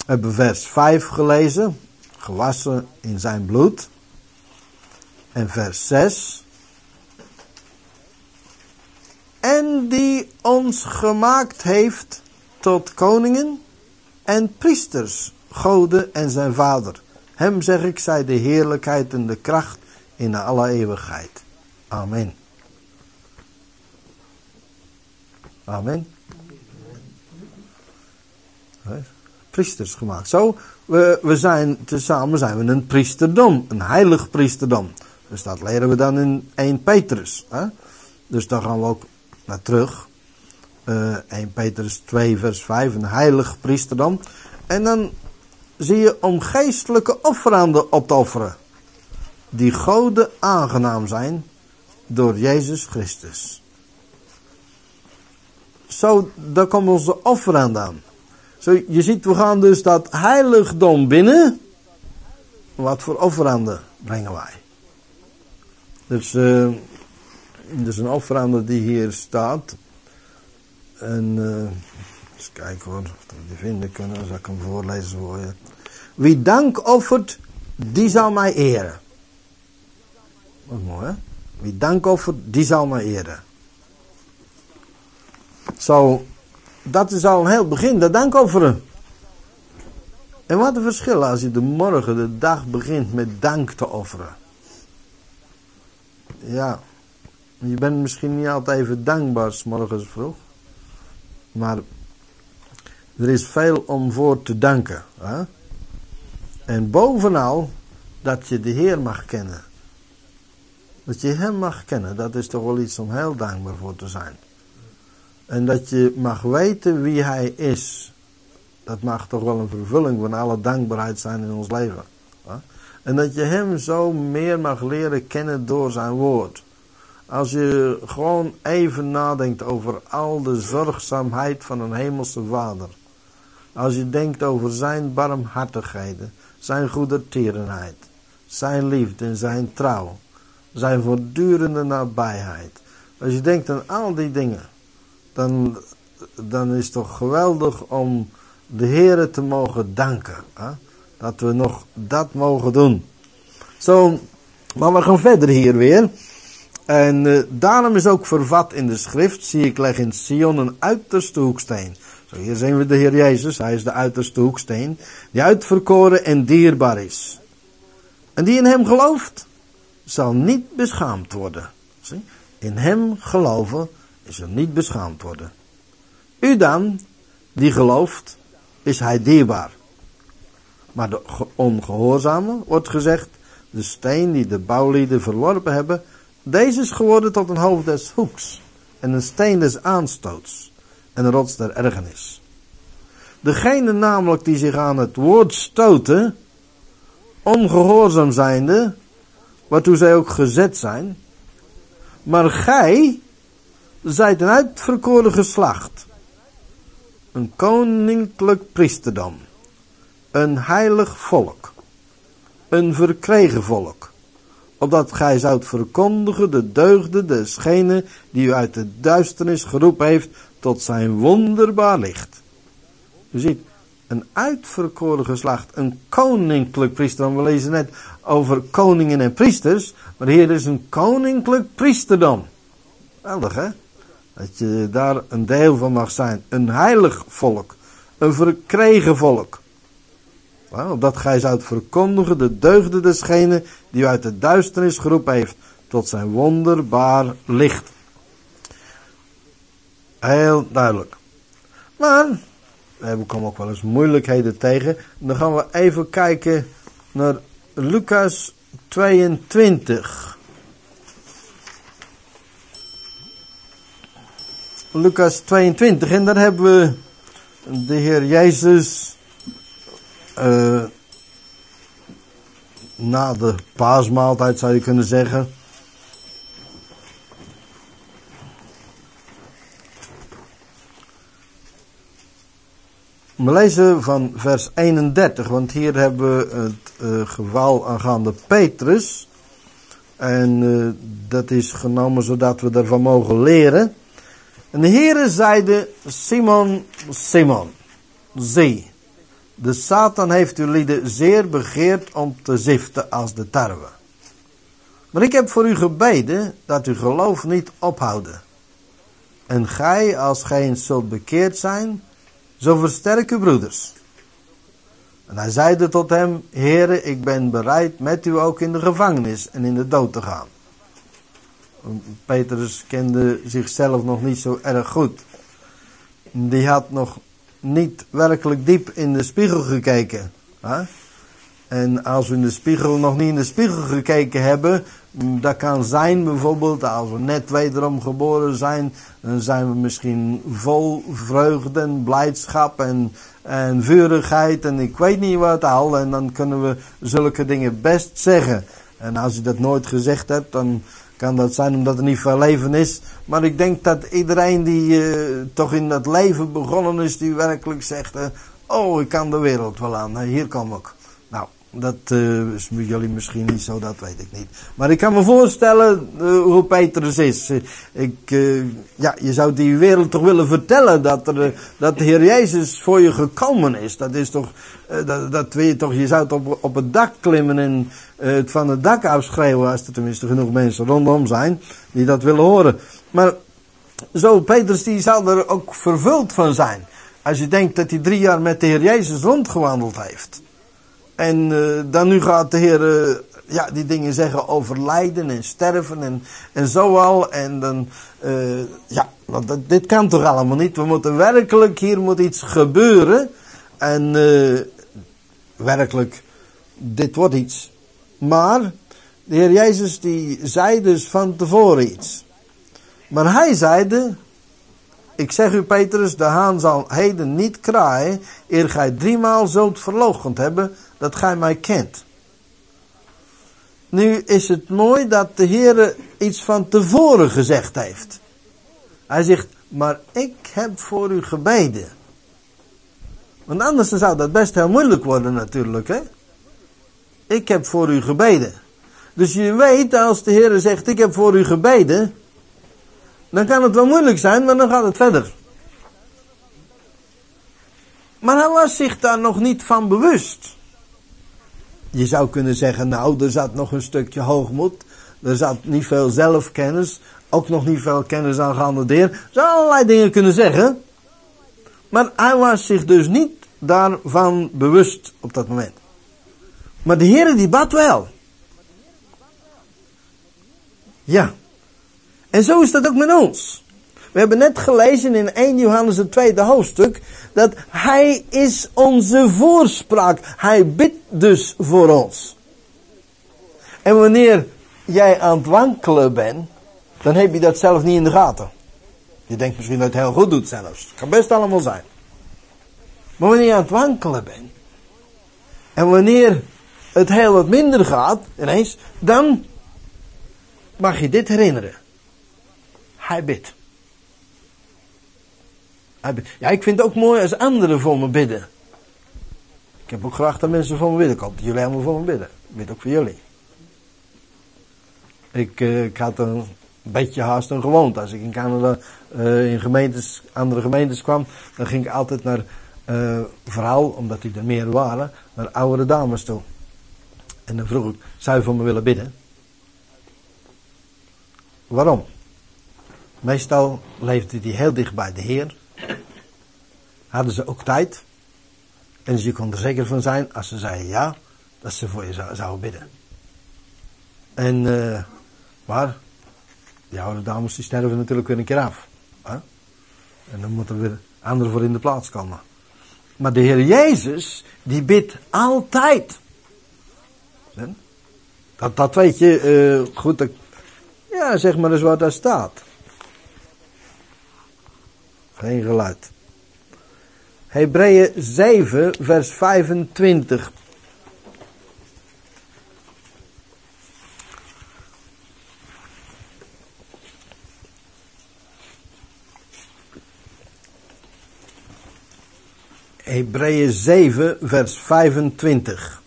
We hebben vers 5 gelezen. Gewassen in zijn bloed. En vers 6. En die ons gemaakt heeft tot koningen en priesters, Gode en zijn Vader. Hem zeg ik, zij de heerlijkheid en de kracht in alle eeuwigheid. Amen. Amen. Priesters gemaakt. Zo, we zijn tezamen zijn we een priesterdom, een heilig priesterdom. Dus dat leren we dan in 1 Petrus. Hè? Dus daar gaan we ook naar terug. 1 Petrus 2 vers 5, een heilig priesterdom. En dan zie je om geestelijke offeranden op te offeren. Die Gode aangenaam zijn door Jezus Christus. Zo, daar komt onze offerande aan. Zo, je ziet, we gaan dus dat heiligdom binnen. Wat voor offeranden brengen wij? Dus een offerande die hier staat. En eens kijken hoor, of we die vinden kunnen, dan zal ik hem voorlezen voor je. Wie dank offert, die zal mij eren. Wat mooi hè? Wie dank offert, die zal mij eren. Zo, dat is al een heel begin, dat dankofferen. En wat een verschil als je de dag begint met dank te offeren. Ja, je bent misschien niet altijd even dankbaar 's morgens vroeg. Maar er is veel om voor te danken. Hè? En bovenal dat je de Heer mag kennen. Dat je Hem mag kennen, dat is toch wel iets om heel dankbaar voor te zijn. En dat je mag weten wie Hij is. Dat mag toch wel een vervulling van alle dankbaarheid zijn in ons leven. Hè? En dat je Hem zo meer mag leren kennen door zijn woord. Als je gewoon even nadenkt over al de zorgzaamheid van een hemelse Vader. Als je denkt over zijn barmhartigheden, zijn goedertierenheid, zijn liefde en zijn trouw, zijn voortdurende nabijheid. Als je denkt aan al die dingen, dan is het toch geweldig om de Heere te mogen danken. Hè? Dat we nog dat mogen doen. Zo, maar we gaan verder hier weer. En daarom is ook vervat in de schrift, zie ik leg in Sion een uiterste hoeksteen. Zo, hier zien we de Heer Jezus, hij is de uiterste hoeksteen, die uitverkoren en dierbaar is. En die in hem gelooft, zal niet beschaamd worden. Zie? In hem geloven is er niet beschaamd worden. U dan, die gelooft, is hij dierbaar. Maar de ongehoorzame, wordt gezegd, de steen die de bouwlieden verworpen hebben, deze is geworden tot een hoofd des hoeks en een steen des aanstoots en een rots der ergernis. Degene namelijk die zich aan het woord stoten, ongehoorzaam zijnde, waartoe zij ook gezet zijn, maar gij zijt een uitverkoren geslacht, een koninklijk priesterdom, een heilig volk, een verkregen volk, opdat gij zoudt verkondigen de deugden desgene die u uit de duisternis geroepen heeft tot zijn wonderbaar licht. U ziet, een uitverkoren geslacht, een koninklijk priesterdom. We lezen net over koningen en priesters, maar hier is een koninklijk priesterdom. Geweldig hè? Dat je daar een deel van mag zijn. Een heilig volk, een verkregen volk. Opdat gij zoudt verkondigen de deugden desgene die u uit de duisternis geroepen heeft tot zijn wonderbaar licht. Heel duidelijk. Maar we komen ook wel eens moeilijkheden tegen. Dan gaan we even kijken naar Lucas 22. Lucas 22 en daar hebben we de Heer Jezus na de paasmaaltijd zou je kunnen zeggen. We lezen van vers 31, want hier hebben we het geval aangaande Petrus. En dat is genomen zodat we daarvan mogen leren. En de Heere zeide, Simon, Simon, zie, De Satan heeft uw lieden zeer begeerd om te ziften als de tarwe. Maar ik heb voor u gebeden dat uw geloof niet ophouden. En gij, als gij eens zult bekeerd zijn, zo versterk uw broeders. En hij zeide tot hem, Heere, ik ben bereid met u ook in de gevangenis en in de dood te gaan. Petrus kende zichzelf nog niet zo erg goed. Die had nog niet werkelijk diep in de spiegel gekeken. Hè? En als we in de spiegel nog niet in de spiegel gekeken hebben, dat kan zijn bijvoorbeeld als we net wederom geboren zijn, dan zijn we misschien vol vreugde en blijdschap en vurigheid en ik weet niet wat al, en dan kunnen we zulke dingen best zeggen. En als je dat nooit gezegd hebt, dan kan dat zijn omdat er niet veel leven is. Maar ik denk dat iedereen die toch in dat leven begonnen is, die werkelijk zegt, oh, ik kan de wereld wel aan, hier kom ik. Nou, dat is met jullie misschien niet zo, dat weet ik niet. Maar ik kan me voorstellen hoe Petrus is. Je zou die wereld toch willen vertellen dat de Heer Jezus voor je gekomen is. Dat is toch, dat weet je toch, je zou toch op het dak klimmen en het van het dak afschreeuwen, als er tenminste genoeg mensen rondom zijn die dat willen horen. Maar zo, Petrus die zal er ook vervuld van zijn. Als je denkt dat hij 3 jaar met de Heer Jezus rondgewandeld heeft. En dan nu gaat de Heer die dingen zeggen over lijden en sterven en zo al. En dan, want dit kan toch allemaal niet. We moeten werkelijk, hier moet iets gebeuren. En werkelijk, dit wordt iets. Maar de Heer Jezus die zei dus van tevoren iets. Maar hij zeide, ik zeg u Petrus, de haan zal heden niet kraaien, eer gij 3 maal zult verloochend hebben dat gij mij kent. Nu is het mooi dat de Heer iets van tevoren gezegd heeft. Hij zegt, maar ik heb voor u gebeden. Want anders zou dat best heel moeilijk worden natuurlijk, hè. Ik heb voor u gebeden. Dus je weet, als de Heer zegt, ik heb voor u gebeden, dan kan het wel moeilijk zijn, maar dan gaat het verder. Maar hij was zich daar nog niet van bewust. Je zou kunnen zeggen, nou, er zat nog een stukje hoogmoed. Er zat niet veel zelfkennis. Ook nog niet veel kennis aangaande de Heer. Je zou allerlei dingen kunnen zeggen. Maar hij was zich dus niet daarvan bewust op dat moment. Maar de Heer die bad wel. Ja. En zo is dat ook met ons. We hebben net gelezen in 1 Johannes het 2e hoofdstuk, dat hij is onze voorspraak. Hij bidt dus voor ons. En wanneer jij aan het wankelen bent, dan heb je dat zelf niet in de gaten. Je denkt misschien dat het heel goed doet zelfs. Kan best allemaal zijn. Maar wanneer je aan het wankelen bent, en wanneer het heel wat minder gaat, ineens, dan mag je dit herinneren. Hij bidt. Ja, ik vind het ook mooi als anderen voor me bidden. Ik heb ook graag dat mensen voor me bidden. Ik hoop dat jullie allemaal voor me bidden. Ik bid ook voor jullie. Ik had een beetje haast een gewoonte. Als ik in Canada in andere gemeentes kwam, dan ging ik altijd naar, vooral omdat die er meer waren, naar oudere dames toe. En dan vroeg ik, zou je voor me willen bidden? Waarom? Meestal leefde die heel dicht bij de Heer. Hadden ze ook tijd. En je kon er zeker van zijn, als ze zeiden ja, dat ze voor je zouden bidden. En, maar, die oude dames die sterven natuurlijk weer een keer af. Hè? En dan moet er weer anderen voor in de plaats komen. Maar de Heer Jezus, die bidt altijd. Dat weet je, goed, ja, zeg maar eens wat daar staat. Geen geluid. Hebreeën 7 vers 25. Hebreeën 7 vers 25.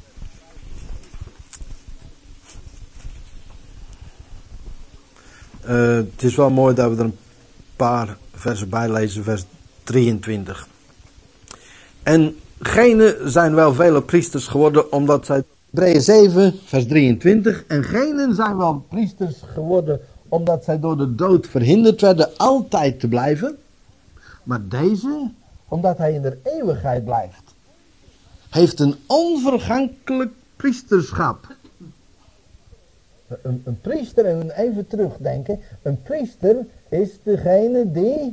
Het is wel mooi dat we er een paar versen bij lezen, vers 23. En Genen zijn wel vele priesters geworden omdat zij... Hebreeën 7 vers 23. En genen zijn wel priesters geworden omdat zij door de dood verhinderd werden altijd te blijven. Maar deze, omdat hij in de eeuwigheid blijft, heeft een onvergankelijk priesterschap. Een priester, en even terugdenken. Een priester is degene die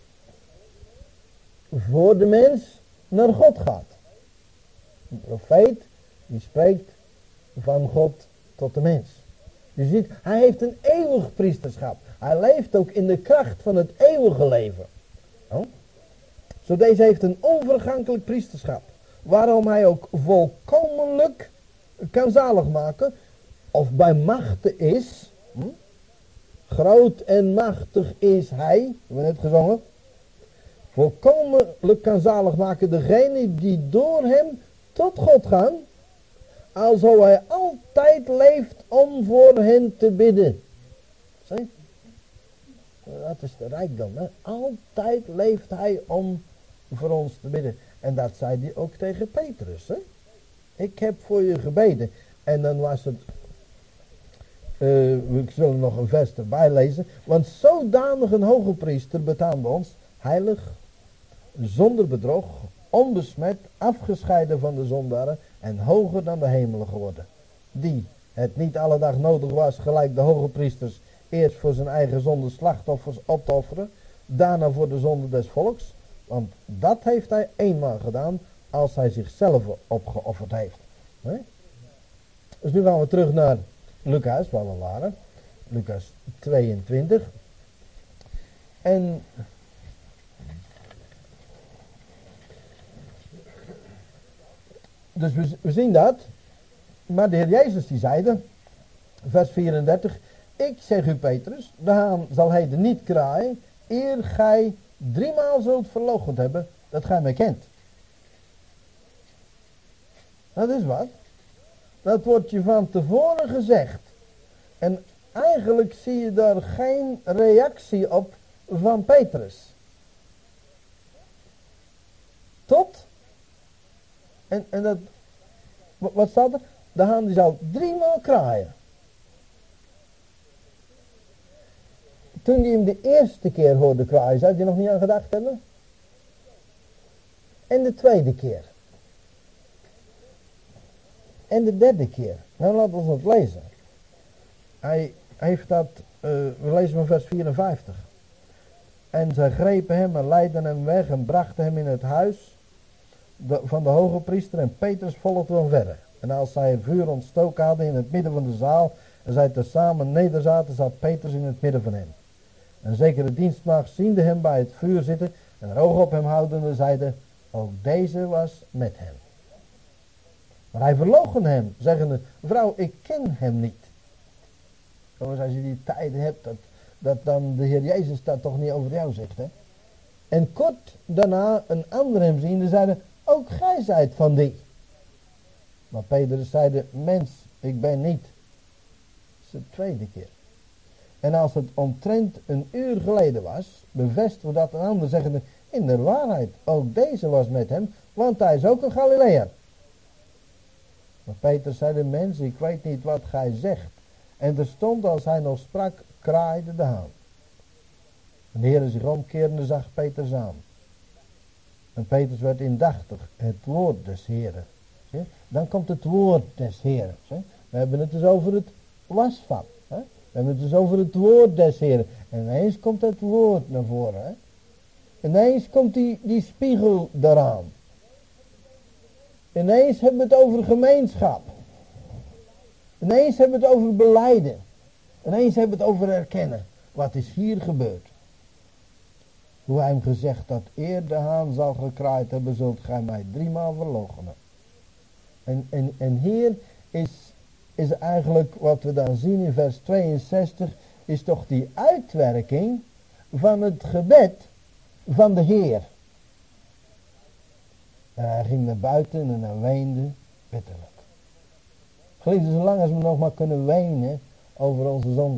voor de mens naar God gaat. Een profeet die spreekt van God tot de mens. Je ziet, hij heeft een eeuwig priesterschap. Hij leeft ook in de kracht van het eeuwige leven. Oh? Zo deze heeft een onvergankelijk priesterschap. Waarom hij ook volkomenlijk kan zalig maken. Of bij machte is. Groot en machtig is hij. We hebben net gezongen. Volkomenlijk kan zalig maken degene die door hem tot God gaan. Alzo hij altijd leeft om voor hen te bidden. Zie? Dat is de rijkdom. Hè? Altijd leeft hij om voor ons te bidden. En dat zei hij ook tegen Petrus. Hè? Ik heb voor je gebeden. En dan was het... we zullen nog een vers erbij lezen. Want zodanig een hoge priester betaamde ons. Heilig, zonder bedrog, onbesmet, afgescheiden van de zondaren en hoger dan de hemelen geworden. Die het niet alle dag nodig was, gelijk de hoge priesters, eerst voor zijn eigen zonde slachtoffers op te offeren, daarna voor de zonde des volks. Want dat heeft hij eenmaal gedaan als hij zichzelf opgeofferd heeft. Nee? Dus nu gaan we terug naar Lucas, waar we waren. Lucas 22. En dus we zien dat. Maar de Heer Jezus die zeide, vers 34. Ik zeg u Petrus, de haan zal heden niet kraaien, eer gij 3 maal zult verloochend hebben, dat gij mij kent. Dat is wat. Dat wordt je van tevoren gezegd. En eigenlijk zie je daar geen reactie op van Petrus. Tot. En dat. Wat staat er? De haan die zal 3 maal kraaien. Toen hij hem de eerste keer hoorde kraaien, zou je nog niet aan gedacht hebben? En de tweede keer. En de derde keer. Nou, laten we het lezen. Hij heeft dat, we lezen van vers 54. En zij grepen hem en leidden hem weg en brachten hem in het huis van de hoge priester en Petrus volgde van verre. En als zij een vuur ontstoken hadden in het midden van de zaal en zij tezamen nederzaten, zat Petrus in het midden van hen. En zekere dienstmaagd ziende hem bij het vuur zitten en er oog op hem houdende zeide, ook deze was met hem. Maar hij verloochende hem, zeggende, vrouw, ik ken hem niet. Zoals als je die tijden hebt, dat dan de Heer Jezus dat toch niet over jou zegt, hè. En kort daarna een ander hem ziende, zeide, ook gij zijt van die. Maar Petrus zeide, mens, ik ben niet. Dat is de tweede keer. En als het omtrent een uur geleden was, bevestigen we dat een ander zeggende, in de waarheid, ook deze was met hem, want hij is ook een Galileër. Maar Petrus zei, mens, ik weet niet wat gij zegt. En terstond als hij nog sprak, kraaide de haan. En de Heer zich omkerende zag Petrus aan. En Petrus werd indachtig, het woord des Heeren. Zie? Dan komt het woord des Heeren. Zie? We hebben het dus over het wasvat. Hè? We hebben het dus over het woord des Heeren. En ineens komt het woord naar voren. Hè? Ineens komt die spiegel daaraan. Ineens hebben we het over gemeenschap. Ineens hebben we het over belijden. Ineens hebben we het over erkennen. Wat is hier gebeurd? Hoe hij hem gezegd dat eer de haan zal gekraaid hebben, zult gij mij 3 maal verloochenen. En hier is eigenlijk wat we dan zien in vers 62, is toch die uitwerking van het gebed van de Heer. En hij ging naar buiten en hij weende bitterlijk. Geliefden, zolang als we nog maar kunnen wenen over onze zonde.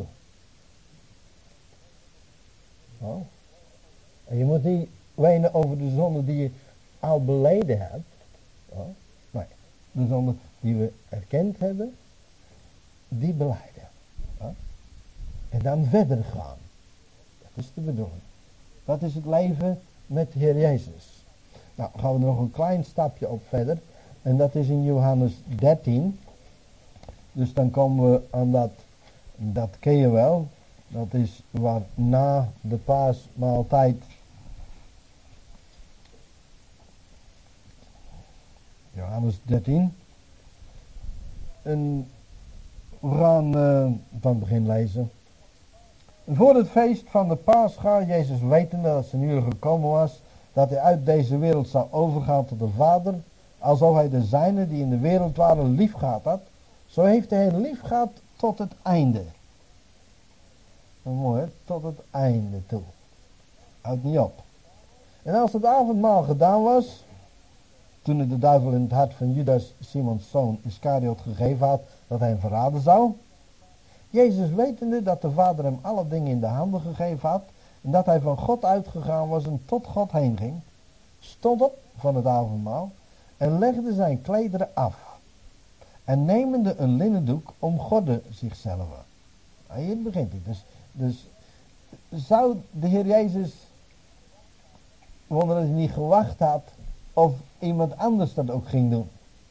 Oh. En je moet niet wenen over de zonde die je al beleden hebt. Ja? Nee, de zonde die we erkend hebben, die belijden. Ja? En dan verder gaan. Dat is de bedoeling. Dat is het leven met de Heer Jezus. Nou, gaan we nog een klein stapje op verder. En dat is in Johannes 13. Dus dan komen we aan dat ken je wel. Dat is waar na de paasmaaltijd Johannes 13. En we gaan van het begin lezen. Voor het feest van de Pascha, Jezus wetende dat zijn uur gekomen was, dat hij uit deze wereld zou overgaan tot de Vader, alsof hij de zijnen die in de wereld waren lief gehad had, zo heeft hij hen lief gehad tot het einde. Mooi hè, tot het einde toe. Houdt niet op. En als het avondmaal gedaan was, toen hij de duivel in het hart van Judas, Simons zoon Iscariot, gegeven had dat hij hem verraden zou, Jezus wetende dat de Vader hem alle dingen in de handen gegeven had en dat hij van God uitgegaan was en tot God heen ging, stond op van het avondmaal en legde zijn klederen af en nemende een linnen doek omgordde zichzelf. Nou, hier begint het. Dus zou de Heer Jezus, wonder dat hij niet gewacht had of iemand anders dat ook ging doen?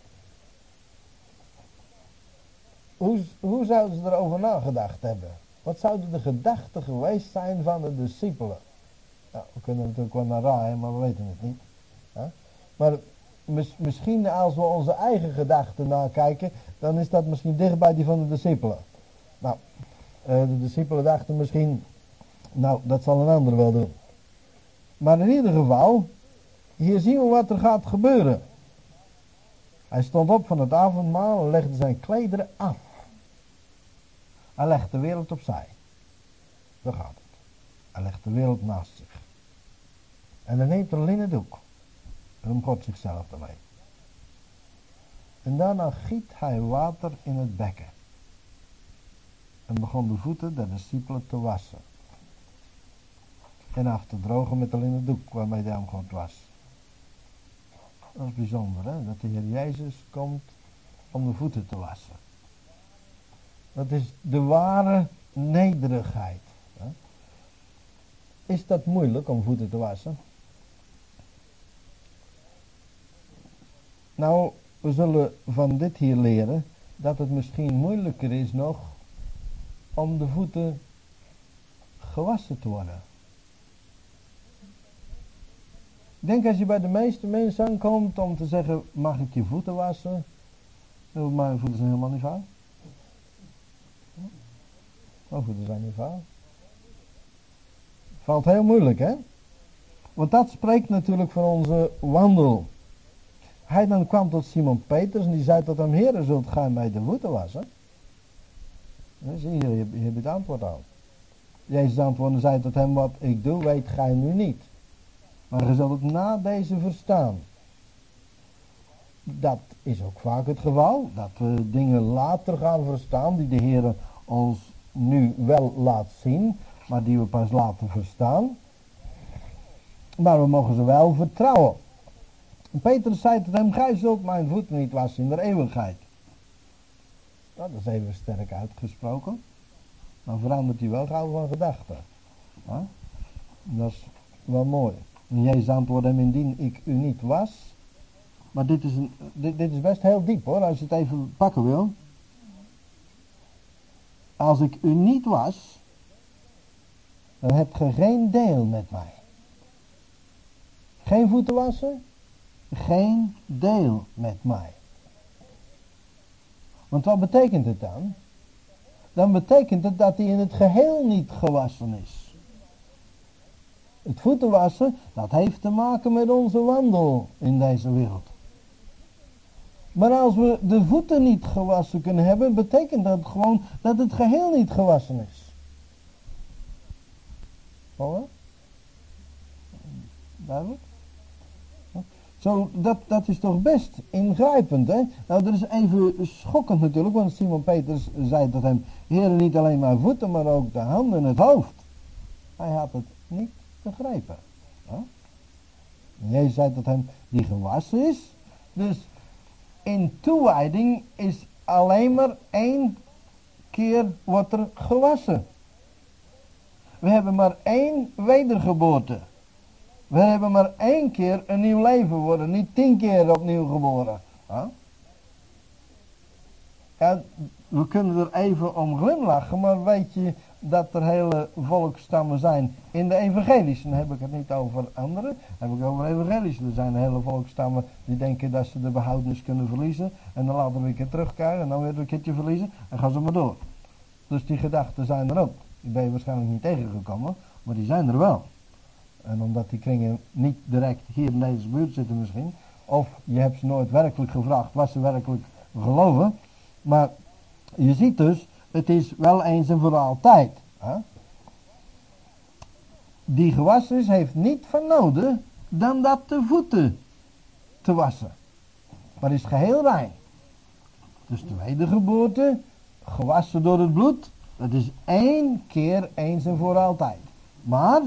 Hoe zouden ze erover nagedacht hebben? Wat zouden de gedachten geweest zijn van de discipelen? Nou, we kunnen natuurlijk wel naar raaien, maar we weten het niet. Ja? Maar misschien als we onze eigen gedachten nakijken, dan is dat misschien dicht bij die van de discipelen. Nou, de discipelen dachten misschien, nou, dat zal een ander wel doen. Maar in ieder geval, hier zien we wat er gaat gebeuren. Hij stond op van het avondmaal en legde zijn klederen af. Hij legt de wereld opzij. Zo gaat het. Hij legt de wereld naast zich. En hij neemt een linnen doek. En omgordt zichzelf ermee. En daarna giet hij water in het bekken. En begon de voeten der discipelen te wassen. En af te drogen met de linnen doek waarmee hij omgord was. Dat is bijzonder, hè? Dat de Heer Jezus komt om de voeten te wassen. Dat is de ware nederigheid. Hè? Is dat moeilijk om voeten te wassen? Nou, we zullen van dit hier leren dat het misschien moeilijker is nog om de voeten gewassen te worden. Ik denk als je bij de meeste mensen aankomt om te zeggen, mag ik je voeten wassen? Mijn voeten zijn helemaal niet vuil. Mijn voeten zijn niet vuil. Valt heel moeilijk, hè? Want dat spreekt natuurlijk van onze wandel. Hij dan kwam tot Simon Petrus en die zei tot hem, Heere, zult gij mij de voeten wassen? Zie je, hier heb je het antwoord al. Jezus antwoordde en zei tot hem, wat ik doe, weet gij nu niet. Maar je zult het na deze verstaan. Dat is ook vaak het geval. Dat we dingen later gaan verstaan die de Heer ons nu wel laat zien. Maar die we pas later verstaan. Maar we mogen ze wel vertrouwen. Petrus zei tot hem, gij zult mijn voeten niet wassen in de eeuwigheid. Nou, dat is even sterk uitgesproken. Dan verandert hij wel gauw van gedachten. Ja? Dat is wel mooi. En Jezus antwoordde hem, indien ik u niet was. Maar dit is best heel diep hoor, als je het even pakken wil. Als ik u niet was, dan hebt ge geen deel met mij. Geen voeten wassen, geen deel met mij. Want wat betekent het dan? Dan betekent het dat hij in het geheel niet gewassen is. Het voeten wassen, dat heeft te maken met onze wandel in deze wereld. Maar als we de voeten niet gewassen kunnen hebben, betekent dat gewoon dat het geheel niet gewassen is. Hoor? Duidelijk? Zo, dat is toch best ingrijpend, hè? Nou, dat is even schokkend natuurlijk, want Simon Petrus zei tot hem, Heer, niet alleen mijn voeten, maar ook de handen en het hoofd. Hij had het niet begrepen. Huh? Jezus zei tot hem, die gewassen is, Dus in toewijding is alleen maar 1 keer wordt er gewassen. We hebben maar 1 wedergeboorte. We hebben maar 1 keer een nieuw leven. We worden niet 10 keer opnieuw geboren. Huh? Ja, we kunnen er even om glimlachen, maar weet je dat er hele volksstammen zijn in de evangelische? Dan heb ik het niet over anderen, dan heb ik over evangelische. Er zijn hele volksstammen die denken dat ze de behoudenis kunnen verliezen. En dan laten we een keer terugkrijgen en dan weer een keertje verliezen. En gaan ze maar door. Dus die gedachten zijn er ook. Die ben je waarschijnlijk niet tegengekomen, maar die zijn er wel. En omdat die kringen niet direct hier in deze buurt zitten misschien. Of je hebt ze nooit werkelijk gevraagd wat ze werkelijk geloven. Maar je ziet dus, het is wel eens en voor altijd. Hè? Die gewassen is, heeft niet van nodig dan dat de voeten te wassen. Maar is geheel rein. Dus de wedergeboorte, gewassen door het bloed, dat is 1 keer eens en voor altijd. Maar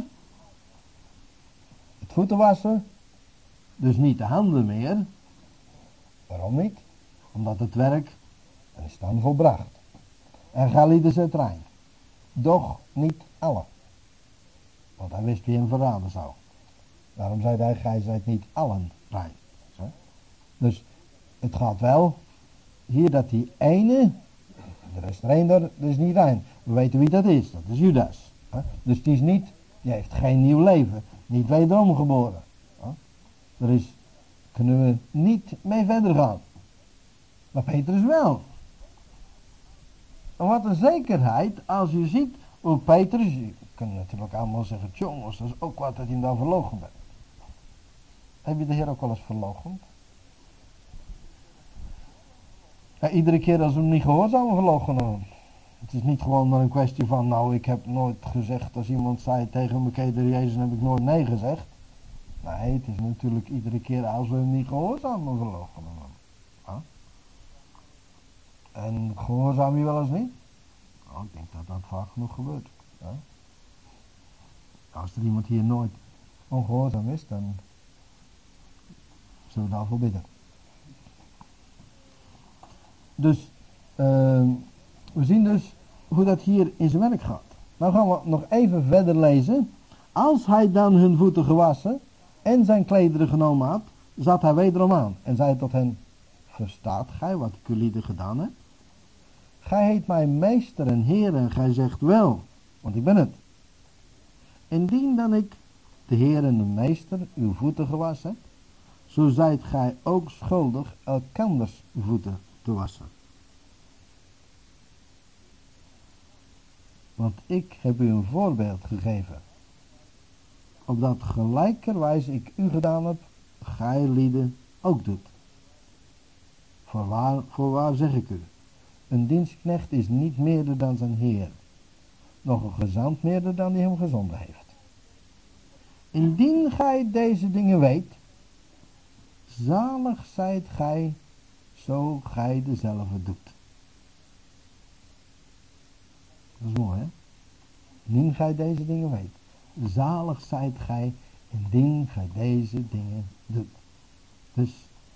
het voeten wassen, dus niet de handen meer. Waarom niet? Omdat het werk is dan volbracht. En Galides het rein. Doch niet alle. Want hij wist wie hem verraden zou. Daarom zei hij, gij zijt niet allen rein. Zo. Dus het gaat wel hier dat die ene, er is er één, dat is niet rein. We weten wie dat is Judas. Dus die is niet, die heeft geen nieuw leven. Niet wederom geboren. Daar kunnen we niet mee verder gaan. Maar Petrus wel. En wat een zekerheid als je ziet hoe Petrus, je kunt natuurlijk allemaal zeggen, jongens, dat is ook wat dat hij dan verloochend bent. Heb je de Heer ook wel eens verloochend? Ja, iedere keer als we hem niet gehoorzamen verloochenen. Het is niet gewoon maar een kwestie van, nou ik heb nooit gezegd, als iemand zei tegen me, ken je Jezus, dan heb ik nooit nee gezegd. Nee, het is natuurlijk iedere keer als we hem niet gehoorzamen verloochenen. En gehoorzaam je wel eens niet? Nou, ik denk dat dat vaak genoeg gebeurt. Ja? Als er iemand hier nooit ongehoorzaam is, dan zullen we daarvoor bidden. Dus, we zien dus hoe dat hier in zijn werk gaat. Nou gaan we nog even verder lezen. Als hij dan hun voeten gewassen en zijn klederen genomen had, zat hij wederom aan en zei tot hen, verstaat gij wat ik jullie gedaan heb? Gij heet mij meester en heer en gij zegt wel, want ik ben het. Indien dan ik, de heer en de meester, uw voeten gewassen heb, zo zijt gij ook schuldig elkanders voeten te wassen. Want ik heb u een voorbeeld gegeven, opdat gelijkerwijs ik u gedaan heb, gij lieden ook doet. Voorwaar zeg ik u, een dienstknecht is niet meerder dan zijn heer, nog een gezant meerder dan die hem gezonden heeft. Indien gij deze dingen weet, zalig zijt gij, zo gij dezelfde doet. Dat is mooi, hè? Indien gij deze dingen weet, zalig zijt gij, indien gij deze dingen doet. Dus,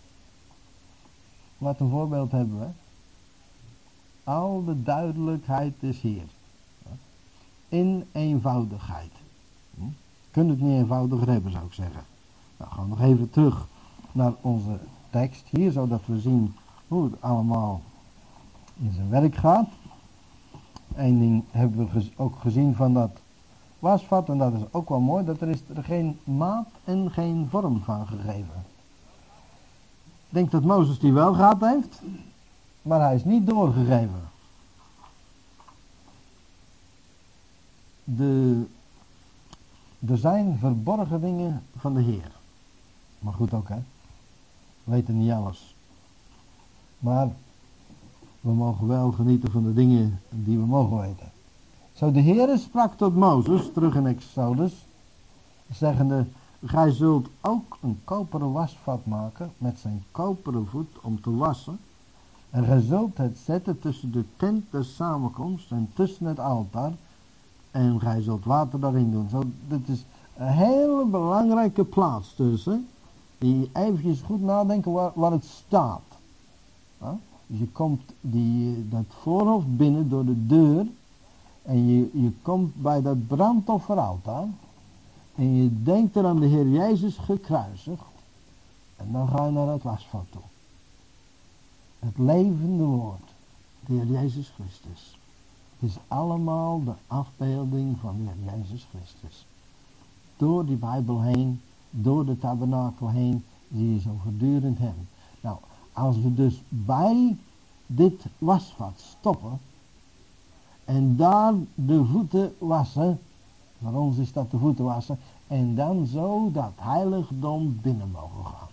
wat een voorbeeld hebben we. Al de duidelijkheid is hier. In eenvoudigheid. Kunt het niet eenvoudiger hebben, zou ik zeggen. Nou, gaan we nog even terug naar onze tekst hier, zodat we zien hoe het allemaal in zijn werk gaat. Eén ding hebben we ook gezien van dat wasvat, en dat is ook wel mooi, dat er geen maat en geen vorm van gegeven. Ik denk dat Mozes die wel gehad heeft, maar hij is niet doorgegeven. Er zijn verborgen dingen van de Heer. Maar goed ook, hè. We weten niet alles. Maar we mogen wel genieten van de dingen die we mogen weten. Zo de Heer sprak tot Mozes, terug in Exodus, zeggende, gij zult ook een koperen wasvat maken met zijn koperen voet om te wassen. En gij zult het zetten tussen de tent der samenkomst en tussen het altaar. En gij zult water daarin doen. Zo, dit is een hele belangrijke plaats tussen. Even goed nadenken waar het staat. Ja? Dus je komt dat voorhof binnen door de deur. En je komt bij dat brandofferaltaar. En je denkt er aan de Heer Jezus gekruisigd. En dan ga je naar het wasvat toe. Het levende woord. De Heer Jezus Christus. Is allemaal de afbeelding van de Heer Jezus Christus. Door die Bijbel heen. Door de tabernakel heen. Zie je zo voortdurend hem. Nou, als we dus bij dit wasvat stoppen. En daar de voeten wassen. Voor ons is dat de voeten wassen. En dan zo dat heiligdom binnen mogen gaan.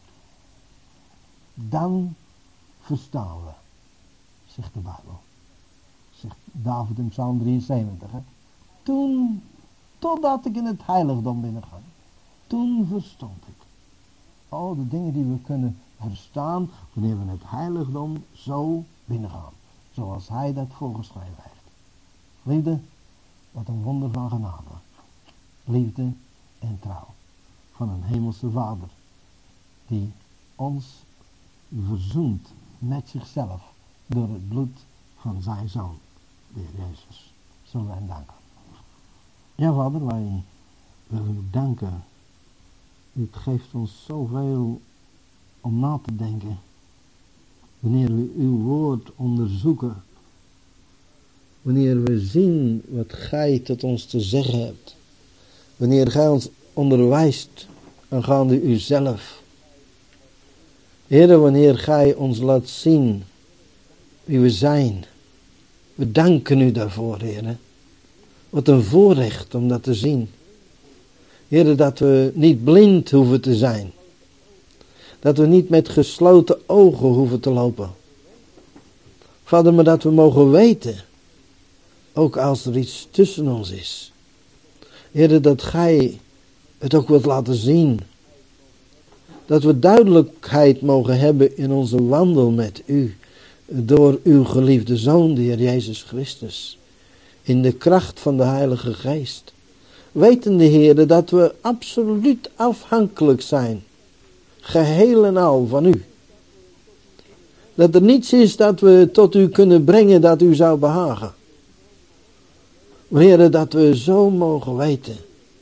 Dan verstaan we. Zegt de Bijbel. Zegt David in Psalm 73. Hè? Toen, totdat ik in het heiligdom binnen ga. Toen verstond ik. Al de dingen die we kunnen verstaan. Wanneer we het heiligdom zo binnengaan. Zoals hij dat voorgeschreven heeft. Liefde, wat een wonder van genade. Liefde en trouw. Van een hemelse Vader. Die ons verzoent met zichzelf. Door het bloed van zijn Zoon. De Heer Jezus. Zullen wij hem danken. Ja, Vader, wij willen u danken. Het geeft ons zoveel om na te denken. Wanneer we uw woord onderzoeken. Wanneer we zien wat gij tot ons te zeggen hebt. Wanneer gij ons onderwijst aangaande uzelf. Heere, wanneer gij ons laat zien wie we zijn. We danken u daarvoor, Heere. Wat een voorrecht om dat te zien. Heere, dat we niet blind hoeven te zijn. Dat we niet met gesloten ogen hoeven te lopen. Vader, maar dat we mogen weten. Ook als er iets tussen ons is. Heere, dat gij het ook wilt laten zien. Dat we duidelijkheid mogen hebben in onze wandel met u. Door uw geliefde Zoon, de Heer Jezus Christus. In de kracht van de Heilige Geest. Wetende, Heere, dat we absoluut afhankelijk zijn. Geheel en al van u. Dat er niets is dat we tot u kunnen brengen dat u zou behagen. Heere, dat we zo mogen weten.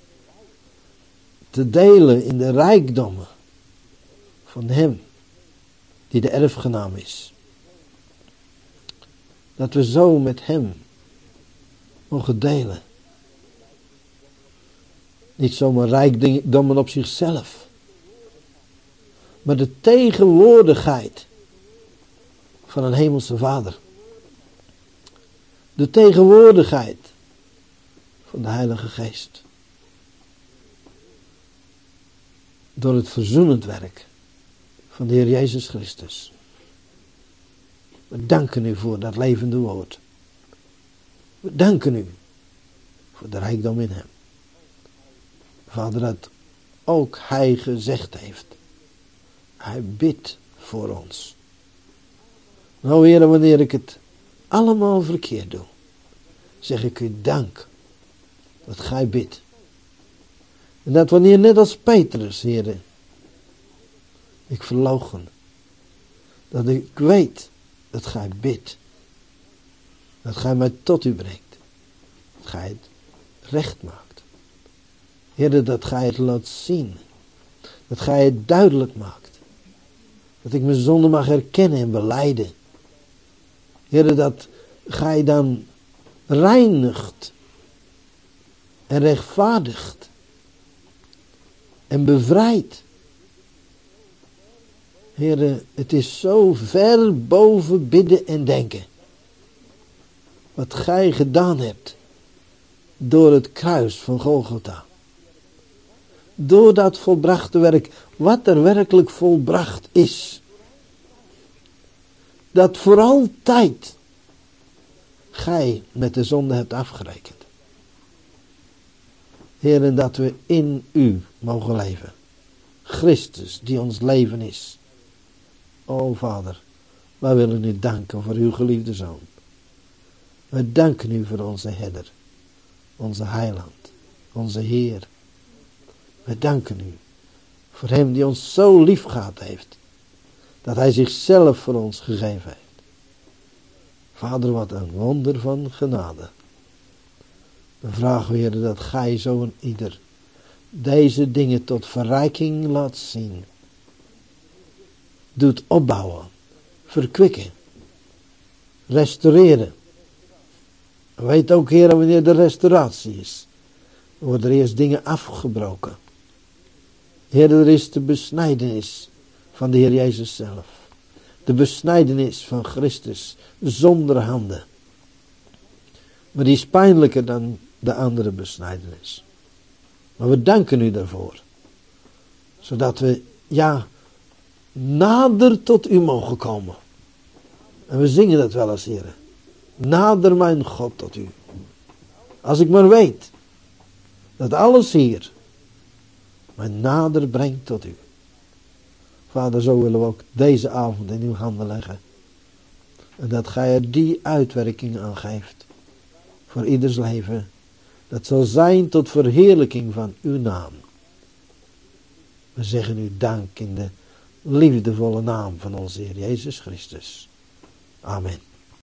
Te delen in de rijkdommen. Van hem. Die de erfgenaam is. Dat we zo met hem mogen delen. Niet zomaar rijkdommen op zichzelf. Maar de tegenwoordigheid van een hemelse Vader. De tegenwoordigheid van de Heilige Geest. Door het verzoenend werk van de Heer Jezus Christus. We danken u voor dat levende woord. We danken u voor de rijkdom in hem. Vader, dat ook hij gezegd heeft. Hij bidt voor ons. Nou, Heer, wanneer ik het allemaal verkeerd doe, zeg ik u dank dat gij bidt. En dat wanneer net als Petrus, Heer, ik verloochen, dat ik weet dat gij bidt. Dat gij mij tot u brengt. Dat gij het recht maakt. Heer, dat gij het laat zien. Dat gij het duidelijk maakt. Dat ik mijn zonde mag herkennen en belijden. Heer, dat gij dan reinigt. En rechtvaardigt. En bevrijdt. Heer, het is zo ver boven bidden en denken. Wat gij gedaan hebt. Door het kruis van Golgotha. Door dat volbrachte werk. Wat er werkelijk volbracht is. Dat voor altijd gij met de zonde hebt afgerekend. Heer, en dat we in u mogen leven. Christus die ons leven is. O Vader, wij willen u danken voor uw geliefde Zoon. Wij danken u voor onze herder. Onze heiland. Onze Heer. Wij danken u Voor hem die ons zo lief gehad heeft. Dat hij zichzelf voor ons gegeven heeft. Vader, wat een wonder van genade. We vragen, Heer, dat gij zo en ieder deze dingen tot verrijking laat zien. Doet opbouwen, verkwikken, restaureren. Weet ook, Heer, wanneer de restauratie is. Er worden eerst dingen afgebroken. Heer, er is de besnijdenis van de Heer Jezus zelf. De besnijdenis van Christus zonder handen. Maar die is pijnlijker dan de andere besnijdenis. Maar we danken u daarvoor. Zodat we, nader tot u mogen komen. En we zingen dat wel eens, Heer. Nader mijn God tot u. Als ik maar weet dat alles hier mij nader brengt tot u. Vader, zo willen we ook deze avond in uw handen leggen. En dat gij er die uitwerking aan geeft. Voor ieders leven. Dat zal zijn tot verheerlijking van uw naam. We zeggen u dank in de liefdevolle naam van onze Heer Jezus Christus. Amen.